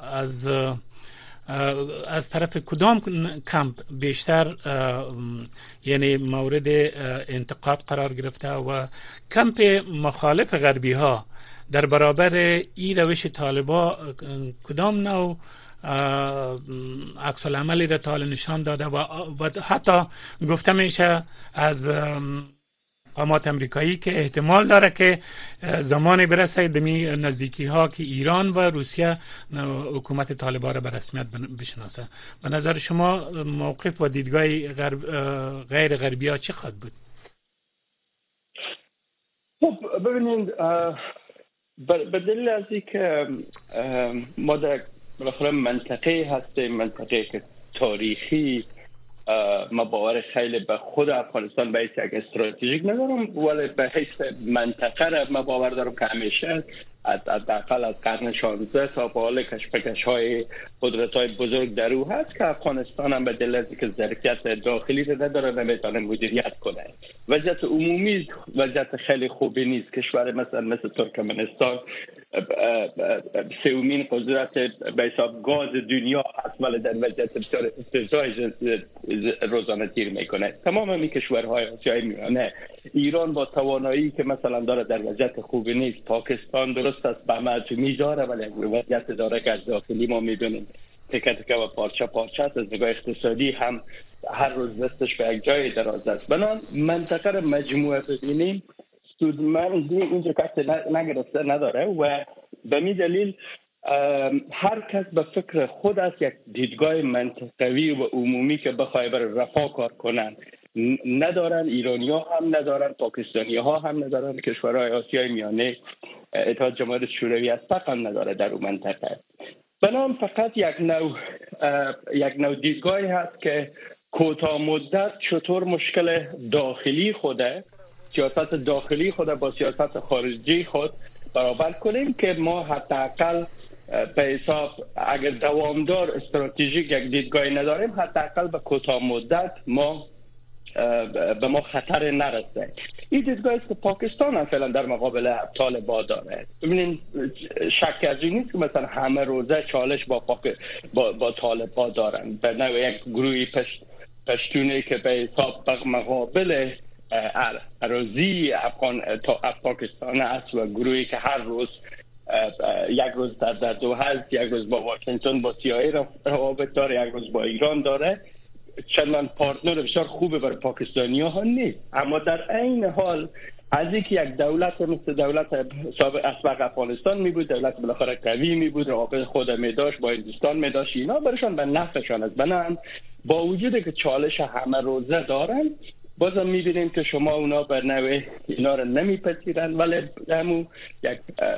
از طرف کدام کمپ بیشتر یعنی مورد انتقاد قرار گرفته و کمپ مخالف غربی ها در برابر این روش طالبان کدام نوع عکس العملی را تا نشان داده و حتی گفته میشه از مقامات امریکایی که احتمال داره که زمانی برسه دمی نزدیکی ها که ایران و روسیه حکومت طالبان را به رسمیت بشناسه. به نظر شما موقف و دیدگاه غیر غربی ها چی خواهد بود؟ خب ببینید، به دلیل از اینکه ما در بالاخره منطقه هستیم، منطقه که تاریخی، ما باور خیلی به خود افغانستان به حیث یک استراتژیک ندارم، ولی به حیث منطقه را ما باور دارم که همیشه حداقل از قرن 16 تا به حال کشمکش‌های قدرت‌های بزرگ در او هست که افغانستان هم به دلیل از اینکه ظرفیت داخلی رو نداره نمیتونه مدیریت کنه. وضعیت عمومی وضعیت خیلی خوبی نیست. کشور مثل ترکمنستان سومین قدرت به حساب گاز دنیا هست ولی در وضعیت بسیار افتضاحی روزانه تیر میکنه. تمام این کشورهای آسیای میانه، ایران با توانایی که مثلا داره در وضعیت خوبی نیست، پاکستان درست است به معصومی داره ولی وضعیت داره که از داخلی ما میبینیم تکه تکه و پارچه پارچه است. از نگاه اقتصادی هم هر روز دستش به یک جای دراز است. بنان منطقه رو مجموعه ببینیم سودمندی اینجا کسی نگرفته نداره و به می دلیل هر کس به فکر خود است یک دیدگاه منطقوی و عمومی که بخواه برای رفاه کار کنن ندارن. ایرانی ها هم ندارن، پاکستانی ها هم ندارن، کشورهای آسیای میانه اتحاد جماهیر شوروی است هم نداره در اون منطقه. بنام فقط یک نوع دیدگاهی هست که کوتاه مدت چطور مشکل داخلی خوده، سیاست داخلی خود با سیاست خارجی خود برابر کنیم که ما حداقل به حساب اگر دوامدار استراتژیک یک دیدگاهی نداریم حداقل به کوتاه مدت ما به ما خطر نرسه. این دیدگاهی است که پاکستان هم فعلا در مقابل طالبان داره. ببینید شک از این نیست که مثلا همه روزه چالش با طالبان دارن. به نوع یک گروهی پشتونی که به حساب مقابل اراضی پاکستان است و گروهی که هر روز یک روز در دو هست، یک روز با واشنگتن با CIA روابط داره، یک روز با ایران داره. چندان پارتنر بسیار خوبه برای پاکستانی ها نیست. اما در عین حال از اینکه یک دولت مثل دولت سابق افغانستان می بود، دولت بالاخره قوی می بود، روابط خود می داشت با هندوستان می داشت، اینا برشان به نفعشان است. بنابراین با وجود که چالش همه روزه دارن بازم میبینیم که شما اونا به نوع اینا رو نمیپذیرن ولی همون یک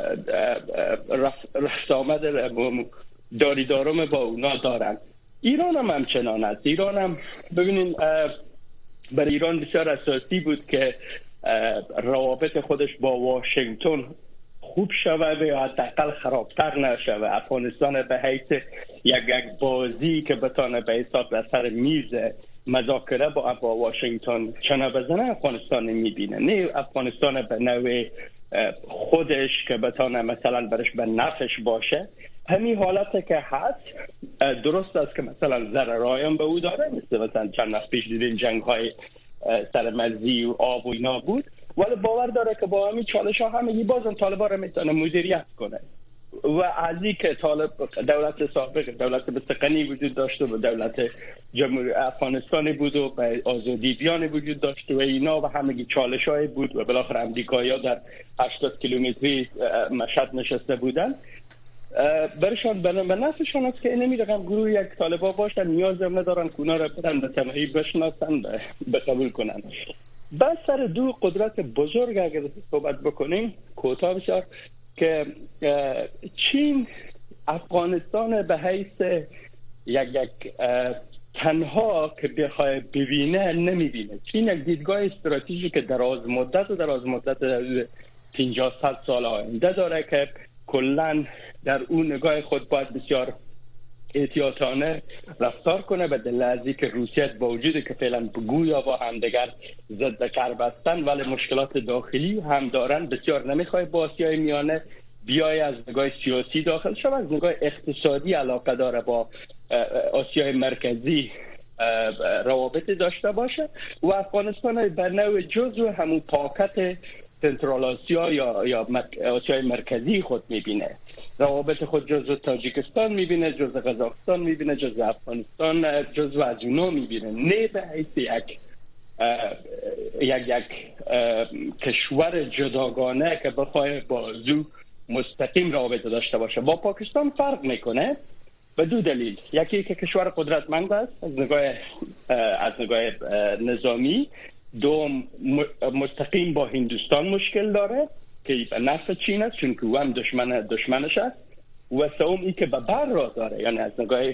رفت آمد داری دارم با اونا دارن. ایران هم همچنان است. ایران هم ببینین برای ایران بسیار اساسی بود که روابط خودش با واشنگتن خوب شود یا حداقل خرابتر نشود. افغانستان به حیث یک بازی که بتانه به حساب از سر میز مذاکره با واشنگتن چنه بزنه افغانستان میبینه، نه افغانستان به نوع خودش که بتانه مثلا برش به نفعش باشه. همین حالت که هست درست است که مثلا ضررهای هم به او داره، مثلا چند وقت پیش دیدین جنگ های سرمرزی و آب و اینا بود، ولی باور داره که با همین چالش ها همگی بازم طالبان را میتونه مدیریت کنه. و از این که دولت سابق دولت مستقلی وجود داشته و دولت جمهوری افغانستانی بود و آزادی بیان وجود داشته و اینا و همگی چالش های بود و بالاخره امریکایی ها در 80 کیلومتری مشهد نشسته بودن. برشان به نفعشان است که نمیدونم گروه یک طالبان باشن، نیاز هم ندارن کونا را بدن به تنهایی بشناسن به قبول کنن. بس سر دو قدرت بزرگ اگر صحبت بکنیم کوتاه بسیار که چین افغانستان به حیث یک تنها که بخواه ببینه نمیبینه. چین یک دیدگاه استراتژیک دراز مدت 50-100 سال آینده داره که کلن در اون نگاه خود باید بسیار احتیاطانه رفتار کنه به دلیل از اینکه روسیه با وجودی که فعلا گویا با همدیگر ضد کار بستن ولی مشکلات داخلی هم دارن، بسیار نمیخواد با آسیای میانه بیای از نگاه سیاسی داخل شد، از نگاه اقتصادی علاقه داره با آسیای مرکزی روابط داشته باشه و افغانستان به نوع جزو همون پاکت سنترال آسیا یا آسیای مرکزی خود میبینه. روابط خود جزو تاجیکستان میبینه، جزو قزاقستان میبینه، جزو افغانستان، جزو از اونا میبینه، نه به حیث یک کشور جداگانه که بخواه بازو مستقیم رابطه داشته باشه. با پاکستان فرق میکنه به دو دلیل. یکی که کشور قدرتمند است از نگاه نظامی، دوم مستقیم با هندوستان مشکل داره که به نفع چین است چون که او هم دشمنش است، و سوم ای که به بر را داره، یعنی از نگاه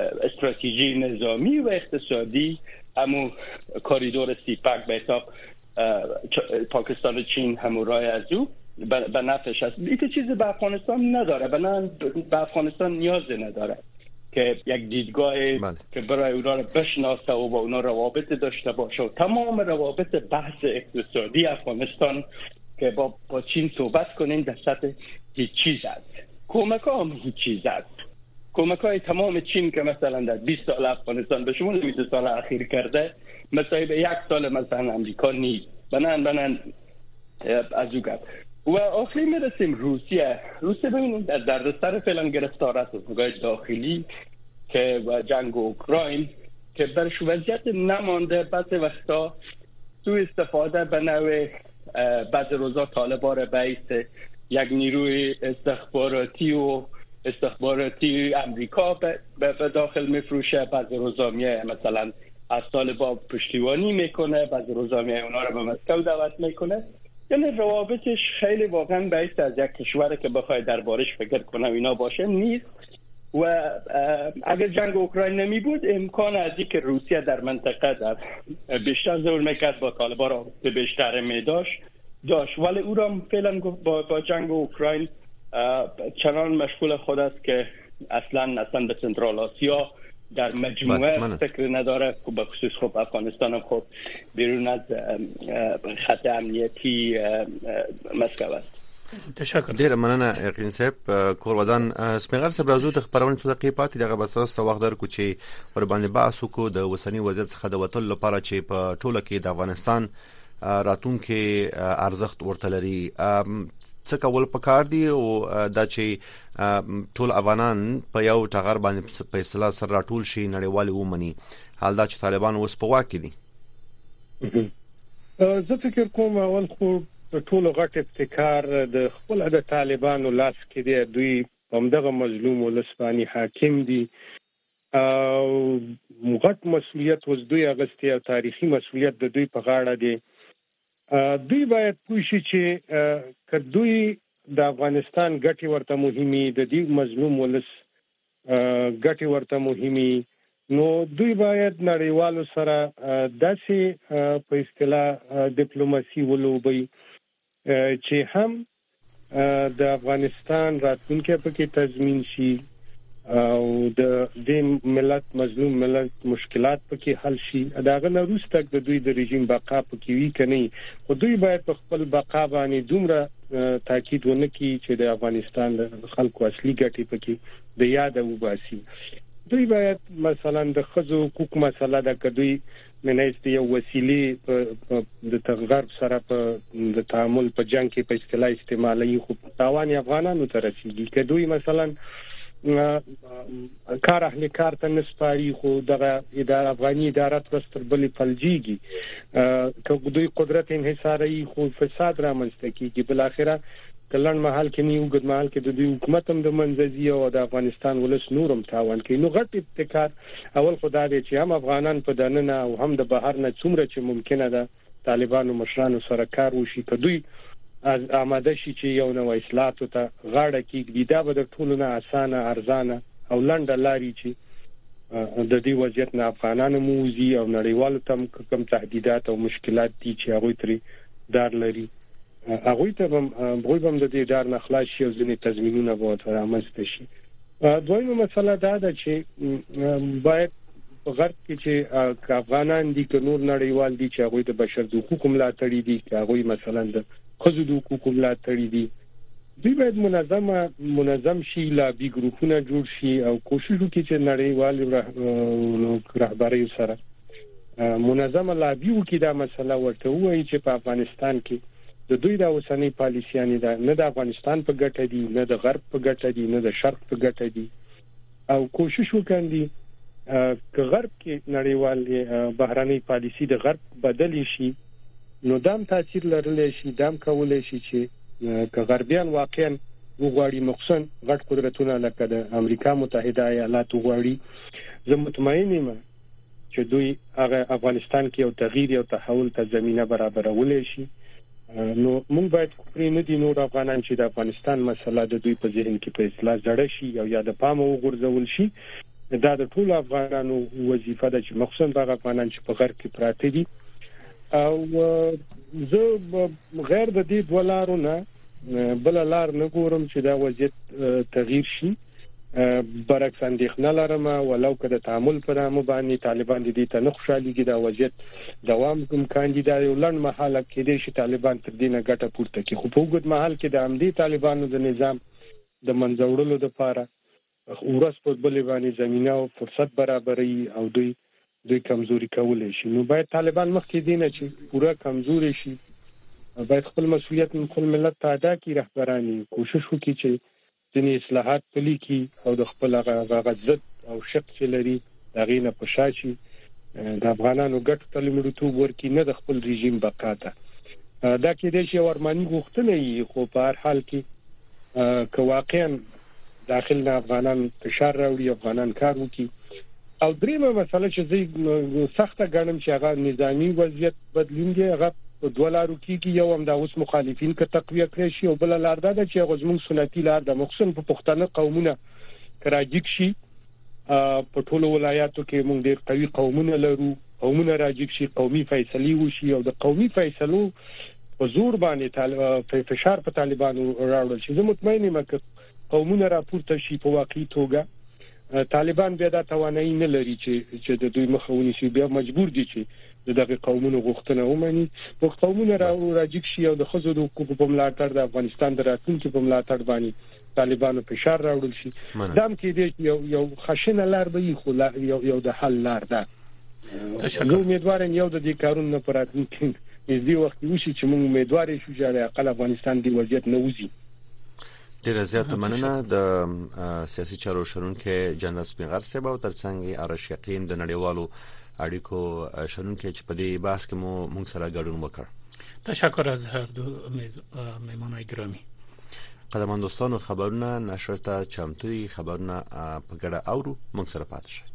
استراتژی نظامی و اقتصادی همون کاریدور سیپک به حساب پاکستان و چین همراه از او به نفعش است. این چیزی به افغانستان نداره، به افغانستان نیاز نداره که یک دیدگاه که برای اونا رو بشناسه و با اونا روابط داشته باشه. و تمام روابط بحث اقتصادی افغانستان که با چین صحبت کنین در سطح هیچ چیز است. کمک ها هم هیچ چیز است. کمک های تمام چین که مثلا در 20 سال افغانستان به شمول 20 سال اخیر کرده مثلا به 1 سال مثلا امریکا نیست. بنان از او گفت. و آخری میرسیم روسیه ببینید در دردسر فعلا گرفتار است از داخلی که و جنگ اوکراین که برش وضعیت نمانده. بعضی وقتا تو استفاده به نوع بعضی روزا طالبان بیست یک نیروی استخباراتی امریکا به داخل میفروشه. بعضی روزا میه مثلا از طالبان پشتیبانی میکنه، بعضی روزا میه اونا رو به مسکو دعوت میکنه. یعنی روابطش خیلی واقعا بیست از یک کشور که بخوای دربارش فکر کنم اینا باشه نیست. و اگر جنگ اوکراین نمی بود امکان از اینکه روسیه در منطقه در بیشتر ظهور میکرد با طالبان را بیشتر می داشت ولی او را فعلا با جنگ اوکراین چنان مشغول خود است که اصلا به سنترال آسیا در مجموعه فکر نداره. به خصوص خب افغانستان خب بیرون از خط امنیتی مسکو است. تشکر. ډیر مننه یقین صاحب. کورودان سپیغر صاحب راځو د خبرونې څو دقیقې پاتې دغه بساس وخت درکو چې ور باندې بحث وکړو د وسنی وضعیت څخه د وټل لپاره چې په ټوله کې د افغانستان راتونکو ارزښت ورته لري. څه کول پکار دي او دا چې ټول افغانان په یو ټغر باندې په اصطلاح سره راټول شي نړیوال ومني. حال دا چې طالبان اوس په واک دي. زه فکر کوم اول خو ټول غټ ابتکار د خپل د طالبانو لاس کې دی. دوی همدغه مظلوم ولسماني حاکم دي او غټ مسؤلیت وز دوی اغستی او تاریخي مسؤلیت د دوی په غاړه دی. دوی باید پوښي چې کدوې د افغانستان ګټي ورته مهمي د دې مظلوم ولس ګټي ورته مهمي نو دوی باید نړیوالو سره داسې په اصطلاح ډیپلوماسي ولوبي چې هم د افغانستان راتلونکي پکې تضمین شي او د ملت مظلوم ملت مشکلات پکې حل شي. داغه نه وروسته د دوی د رژیم بقا پکې وی کني خو دوی باید په خپل بقا باندې دومره تاکید ونکړي چې د افغانستان د خلکو اصلي ګټې پکې د یاد وباسي. دوی باید مثلا د خزو حقوق مسله د کدوې منځ یو وسیله د تغرب سره په د تعامل په جنگ کې په اصطلاح استعمالي خو تاوان افغانانو ته رسیدي. کدوې مثلا کار اهل کار ته نسپاري خو دغه اداره افغاني اداره ترستر بلې فلجيږي که دوی قدرت انحصاري خو فساد رامنځته کیږي. بل اخره کلن محل کې نیو ګد محل کې د دوی حکومت هم د منځي او د افغانستان ولس نورم تاوان کوي. نو غټ ابتکار اول خدای دې چې هم افغانان په دننه او هم د بهر نه څومره چې ممکنه ده طالبانو مشرانو سره کار وشي که دوی از آماده شي چې یو نوې اصلاحاتو ته غاړه کېږدي. دا به د ټولو نه اسانه ارزانه او لنډه لاري چې د دې وضعیت نه افغانانو موزي او نړیوالو ته کوم تهدیدات او مشکلات دي چې هغه ترې دار لري هغه ته هم د دې دار نه خلاص شي او ځینې تضمینونه به رامنځته شي. دویمه مسله دا ده چې باید په غرب کې چې افغانان دي که نور نړیوال دي چې هغه د بشر د حقوقو ملاتړي دي که هغه مثلا د خزو د حقوقو ملاتړي دي دوی باید منظم شي لابي ګروپونه جوړ شي او کوشش وکړي چې نړیوال رهبري سره منظمه لابي وکړي دا مسله ورته وایي چې په افغانستان کې د دوی د اوسنۍ پالیسیانې دا نه د افغانستان په ګټه دي نه د غرب په ګټه دي نه د شرق په ګټه دي او کوشش وکړي که غرب کې نړیوال بهراني پالیسی د غرب بدلی شي نو دام تاثیر لرلی شي دام کولای شي چې که غربیان واقعا وغواړي مخصوصا غټ قدرتونه لکه د امریکا متحده ایالات وغواړي زه مطمئن یم چې دوی هغه افغانستان کې یو تغییر او تحول ته زمينه برابرولای شي. نو موږ باید پرې نه دي نور افغانان چې د افغانستان مسله د دوی په ذهن کې په اصلاح زړه شي او یا د پامه وګرځول شي. دا د ټول افغانانو وظیفه ده چې مخصوصا د افغانان چې په غرب کې پراته دي او زه غیر د دې ولارو نه بل لار نه ګورم چې دا وضعیت تغییر شي. برعکس اندېښنه لرم ولو که د تعامل پر امو باندې طالبان دې ته نه خوشاليږي دا وضعیت دوام کوم کاندیدا یو لړ محاله کې دي چې طالبان تر دې نه ګټه پورته کوي. خو په وګړي محل کې د امدي طالبانو د نظام د منځوړلو لپاره ورس په بل باندې زمينه او فرصت برابري او دوی کمزوري کولای شي. نو باید طالبان مخکې دینه چې پوره کمزوري شي، باید خپل مسؤلیت من خپل ملت ته ادا کړي، رهبرانی کوشش وکړي چې ځینې اصلاحات پلي کړي او د خپل غزت او شق چې لري هغه نه پښاشي د افغانانو ګټ ته لمړتوب ورکړي، نه د خپل رژیم بقا ته. دا کې د شی ورمانی غوښتنه یي، خو په هر حال کې که واقعا داخل نه افغانان فشار راوړي، افغانان کار وکړي. او دریمه مسله چې زه سخته ګڼم چې هغه نظامی وضعیت بدلون دی، هغه په دوه لارو کې یو هم دا اوس مخالفین که تقویه کړی شي او بل لار دا چې هغه زموږ سنتي لار د مخصوص په پښتنه قومونه راجیک شي. په ټولو ولایاتو کې موږ ډېر قوي قومونه لرو، قومونه راجیک شي، قومي فیصلې وشي او د قومي فیصلو په زور باندې فشار په طالبانو راوړل شي. زه مطمئن یم چې قومونه راپورته شي په واقعي توګه. طالبان بیا دا توانایي نه لري چې د دوی مخه ونیسي، بیا مجبور دي چې دغه قومونو غوښتنه ومني. په قومونه راجیک شي او د خزو د حقوقو په ملاتړ د افغانستان د راتلونکي په ملاتړ باندې طالبانو فشار راوړل شي. دام کې دې یو خشنه لار به خو یو د حل لار ده. زه امیدوارم یو د دې کارونو نه پراتونکي دې وخت وشي چې موږ امیدوار شو چې اقل افغانستان دی وضعیت نه وځي. ډیره زیاته مننه د سیاسي چارو شرونکو جنرال سپینغر صاحب او ترڅنګ آرش یقین د نړیوالو اړیکو شرونکو چې په دې بحث کې مو موږ سره ګډون وکړ. تشکر از هر دو مهمانای گرامی. قدرمن دوستانو، خبرونه نشر ته چمتوي، خبرونه په ګډه اورو، موږ سره پاتې شئ.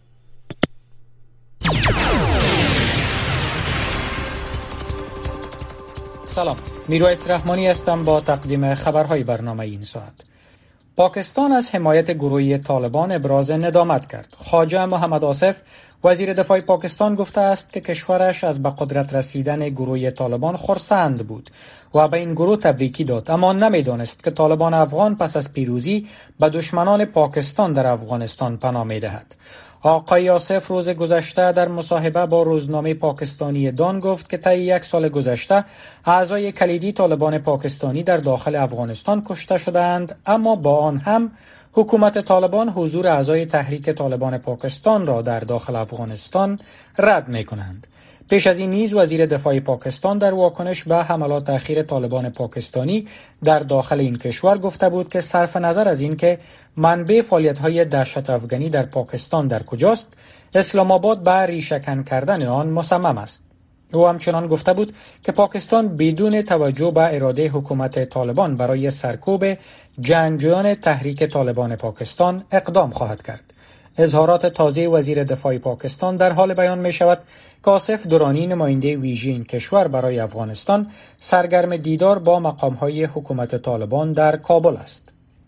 سلام، میرویس رحمانی هستم با تقدیم خبرهای برنامه این ساعت. پاکستان از حمایت گروهی طالبان ابراز ندامت کرد. خواجه محمد آصف وزیر دفاع پاکستان گفته است که کشورش از به قدرت رسیدن گروهی طالبان خرسند بود و به این گروه تبریکی داد، اما نمیدانست که طالبان افغان پس از پیروزی به دشمنان پاکستان در افغانستان پناه می‌دهد. آقای آصف روز گذشته در مصاحبه با روزنامه پاکستانی دان گفت که طی 1 سال گذشته اعضای کلیدی طالبان پاکستانی در داخل افغانستان کشته شدند، اما با آن هم حکومت طالبان حضور اعضای تحریک طالبان پاکستان را در داخل افغانستان رد می‌کنند. پیش از این نیز وزیر دفاع پاکستان در واکنش به حملات اخیر طالبان پاکستانی در داخل این کشور گفته بود که صرف نظر از اینکه منبع فعالیت‌های دهشت افغانی در پاکستان در کجاست، اسلام آباد به ریشه‌کن کردن آن مصمم است. او همچنان گفته بود که پاکستان بدون توجه به اراده حکومت طالبان برای سرکوب جنگجویان تحریک طالبان پاکستان اقدام خواهد کرد. اظهارات تازه وزیر دفاع پاکستان در حال بیان می شود که آصف درانی نماینده ویژه این کشور برای افغانستان سرگرم دیدار با مقام‌های حکومت طالبان در کابل است.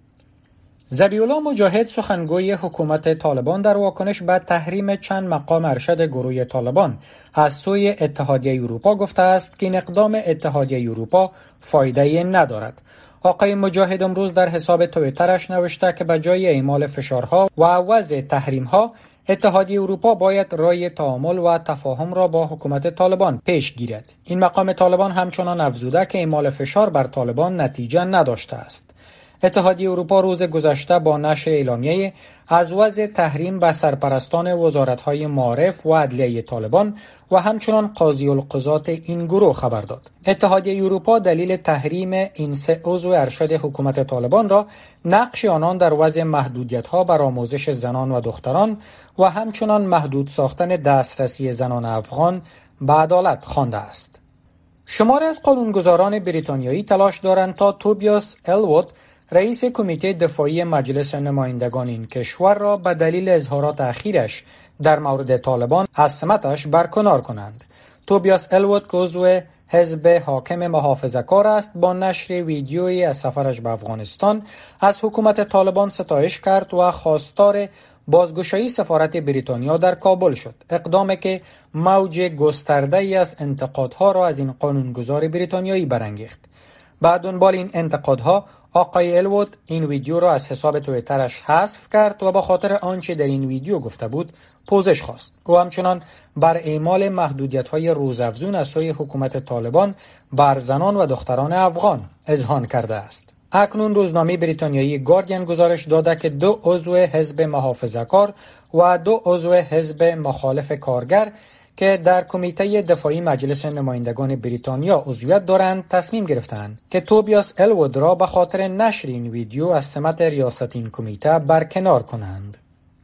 ذبیح الله مجاهد سخنگوی حکومت طالبان در واکنش به تحریم چند مقام ارشد گروه طالبان از سوی اتحادیه اروپا گفته است که این اقدام اتحادیه اروپا فایده‌ای ندارد. آقای مجاهد امروز در حساب توییترش نوشته که به جای اعمال فشارها و وضع تحریم‌ها، اتحادیه اروپا باید راه تعامل و تفاهم را با حکومت طالبان پیش گیرد. این مقام طالبان همچنان افزوده که اعمال فشار بر طالبان نتیجه نداشته است. اتحادیه اروپا روز گذشته با نشر اعلامیه از وضع تحریم به سرپرستان وزارت‌های معارف و عدلیه طالبان و همچنان قاضی القضات این گروه خبر داد. اتحادیه اروپا دلیل تحریم این 3 عضو ارشد حکومت طالبان را نقش آنان در وضع محدودیت‌ها بر آموزش زنان و دختران و همچنان محدود ساختن دسترسی زنان افغان به عدالت خوانده است. شماری از قانونگذاران بریتانیایی تلاش دارند تا توبیاس الوود، رئیس کمیته دفاعی مجلس نمایندگان این کشور را به دلیل اظهارات اخیرش در مورد طالبان از سمتش برکنار کنند. توبیاس الوود که عضو حزب حاکم محافظه‌کار است، با نشر ویدیویی از سفرش به افغانستان از حکومت طالبان ستایش کرد و خواستار بازگشایی سفارت بریتانیا در کابل شد، اقدامی که موج گسترده‌ای از انتقادها را از این قانونگذار بریتانیایی برانگیخت. بعد دنبال این انتقادها آقای الوود این ویدیو را از حساب توییترش حذف کرد و به خاطر آنچه در این ویدیو گفته بود پوزش خواست. او همچنان بر اعمال محدودیت‌های روزافزون از سوی حکومت طالبان بر زنان و دختران افغان اذعان کرده است. اکنون روزنامه بریتانیایی گاردین گزارش داده که 2 عضو حزب محافظه‌کار و 2 عضو حزب مخالف کارگر که در کمیته دفاعی مجلس نمایندگان بریتانیا عضویت دارند تصمیم گرفتند که توبیاس الوود را به خاطر نشر این ویدیو از سمت ریاست این کمیته برکنار کنند.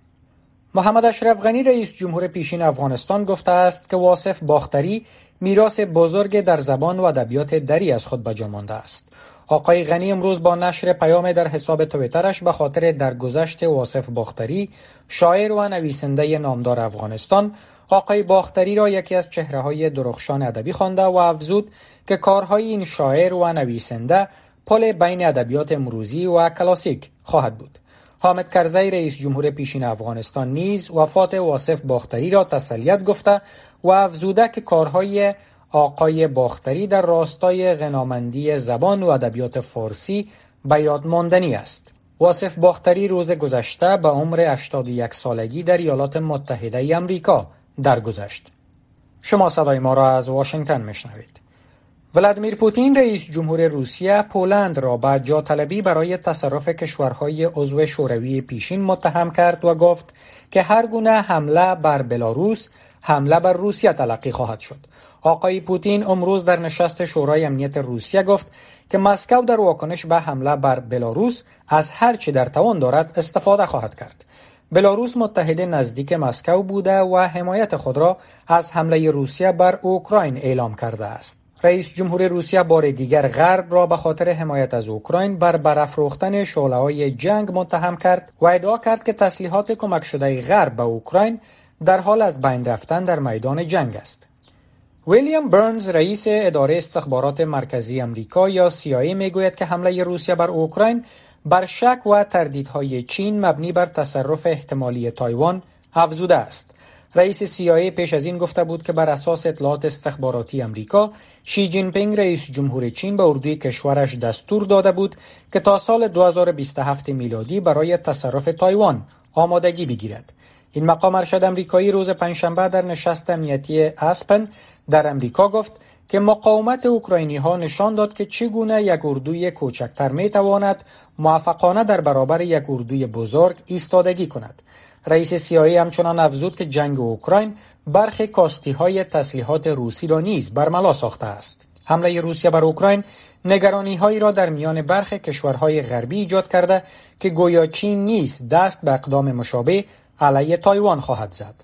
محمد اشرف غنی رئیس جمهور پیشین افغانستان گفته است که واصف باختری میراث بزرگ در زبان و ادبیات دری از خود به جا مانده است. آقای غنی امروز با نشر پیام در حساب توییترش به خاطر درگذشت واصف باختری، شاعر و نویسنده نامدار افغانستان، آقای باختری را یکی از چهره‌های درخشان ادبی خوانده و افزود که کارهای این شاعر و نویسنده پل بین ادبیات امروزی و کلاسیک خواهد بود. حامد کرزی رئیس جمهور پیشین افغانستان نیز وفات واصف باختری را تسلیت گفته و افزوده که کارهای آقای باختری در راستای غنامندی زبان و ادبیات فارسی به یاد ماندنی است. واصف باختری روز گذشته به عمر 81 سالگی در ایالات متحده آمریکا درگذشت. شما صدای ما را از واشنگتن میشنوید. ولادیمیر پوتین رئیس جمهور روسیه پولند را به جاطلبی برای تصرف کشورهای عضو شوروی پیشین متهم کرد و گفت که هر گونه حمله بر بلاروس حمله بر روسیه تلقی خواهد شد. آقای پوتین امروز در نشست شورای امنیت روسیه گفت که مسکو در واکنش به حمله بر بلاروس از هر چه در توان دارد استفاده خواهد کرد. بلاروس متحد نزدیک مسکو بوده و حمایت خود را از حمله روسیه بر اوکراین اعلام کرده است. رئیس جمهور روسیه بار دیگر غرب را به خاطر حمایت از اوکراین بر برافروختن شعله‌های جنگ متهم کرد و ادعا کرد که تسلیحات کمک شده غرب به اوکراین در حال از بین رفتن در میدان جنگ است. ویلیام برنز رئیس اداره استخبارات مرکزی آمریکا یا CIA میگوید که حمله روسیه بر اوکراین بر شک و تردیدهای چین مبنی بر تصرف احتمالی تایوان افزوده است. رئیس CIA پیش از این گفته بود که بر اساس اطلاعات استخباراتی آمریکا، شی جین پینگ رئیس جمهور چین به اردوی کشورش دستور داده بود که تا سال 2027 میلادی برای تصرف تایوان آمادگی بگیرد. این مقام ارشد آمریکایی روز پنجشنبه در نشست امنیتی اسپن در آمریکا گفت که مقاومت اوکراینی‌ها نشان داد که چگونه یک اردوی کوچکتر می‌تواند موفقانه در برابر یک اردوی بزرگ ایستادگی کند. رئیس CIA همچنان افزود که جنگ اوکراین برخی کاستی‌های تسلیحات روسی را نیز برملا ساخته است. حمله روسیه بر اوکراین نگرانی‌هایی را در میان برخی کشورهای غربی ایجاد کرده که گویا چین نیز دست به اقدام مشابه علیه تایوان خواهد زد.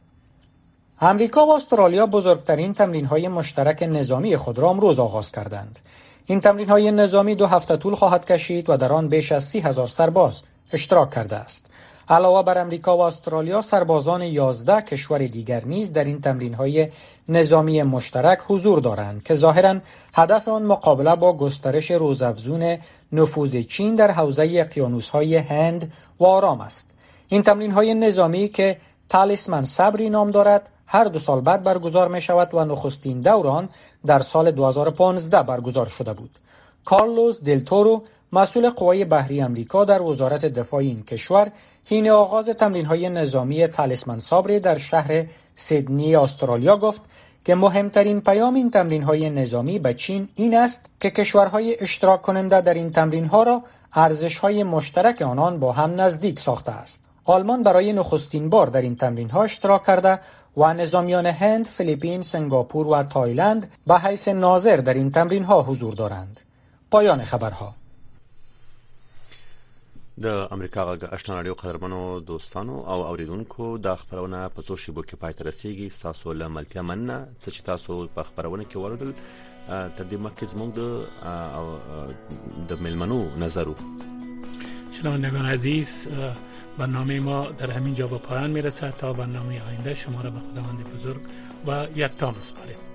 امریکا و استرالیا بزرگترین تمرین‌های مشترک نظامی خود را امروز آغاز کردند. این تمرین‌های نظامی 2 هفته طول خواهد کشید و در آن بیش از 30,000 سرباز اشتراک کرده است. علاوه بر امریکا و استرالیا، سربازان 11 کشور دیگر نیز در این تمرین‌های نظامی مشترک حضور دارند که ظاهراً هدف آن مقابله با گسترش روزافزون نفوذ چین در حوزه اقیانوس‌های هند و آرام است. این تمرین‌های نظامی که تالیسمان صبری نام دارد، هر 2 سال بعد برگزار می شود و نخستین دوران در سال 2015 برگزار شده بود. کارلوس دلتورو، مسئول قوای بحری امریکا در وزارت دفاع این کشور، حین آغاز تمرین‌های نظامی تالیسمان صبری در شهر سیدنی استرالیا گفت که مهمترین پیام این تمرین‌های نظامی به چین این است که کشورهای اشتراک کننده در این تمرین‌ها را ارزش‌های مشترک آنان با هم نزدیک ساخته است. آلمان برای نخستین بار در این تمرین‌ها اشتراک کرده و نظامیان هند، فیلیپین، سنگاپور و تایلند به حیث ناظر در این تمرین‌ها حضور دارند. پایان خبرها. د امریکا غږ آشنا رادیو قدرمنو دوستانو او اوریدونکو د خبرونه په څو شیبو کې پای ته رسیږي. تاسو له ملتیا مننه چې تاسو په خبرونه کې وردل. تر دې مخکې زموږ د ملمنو نظرو. شنوندگان عزیز، برنامه ما در همین جا به پایان میرسد. تا برنامه آینده شما را به خداوند بزرگ و یکتا می‌سپاریم.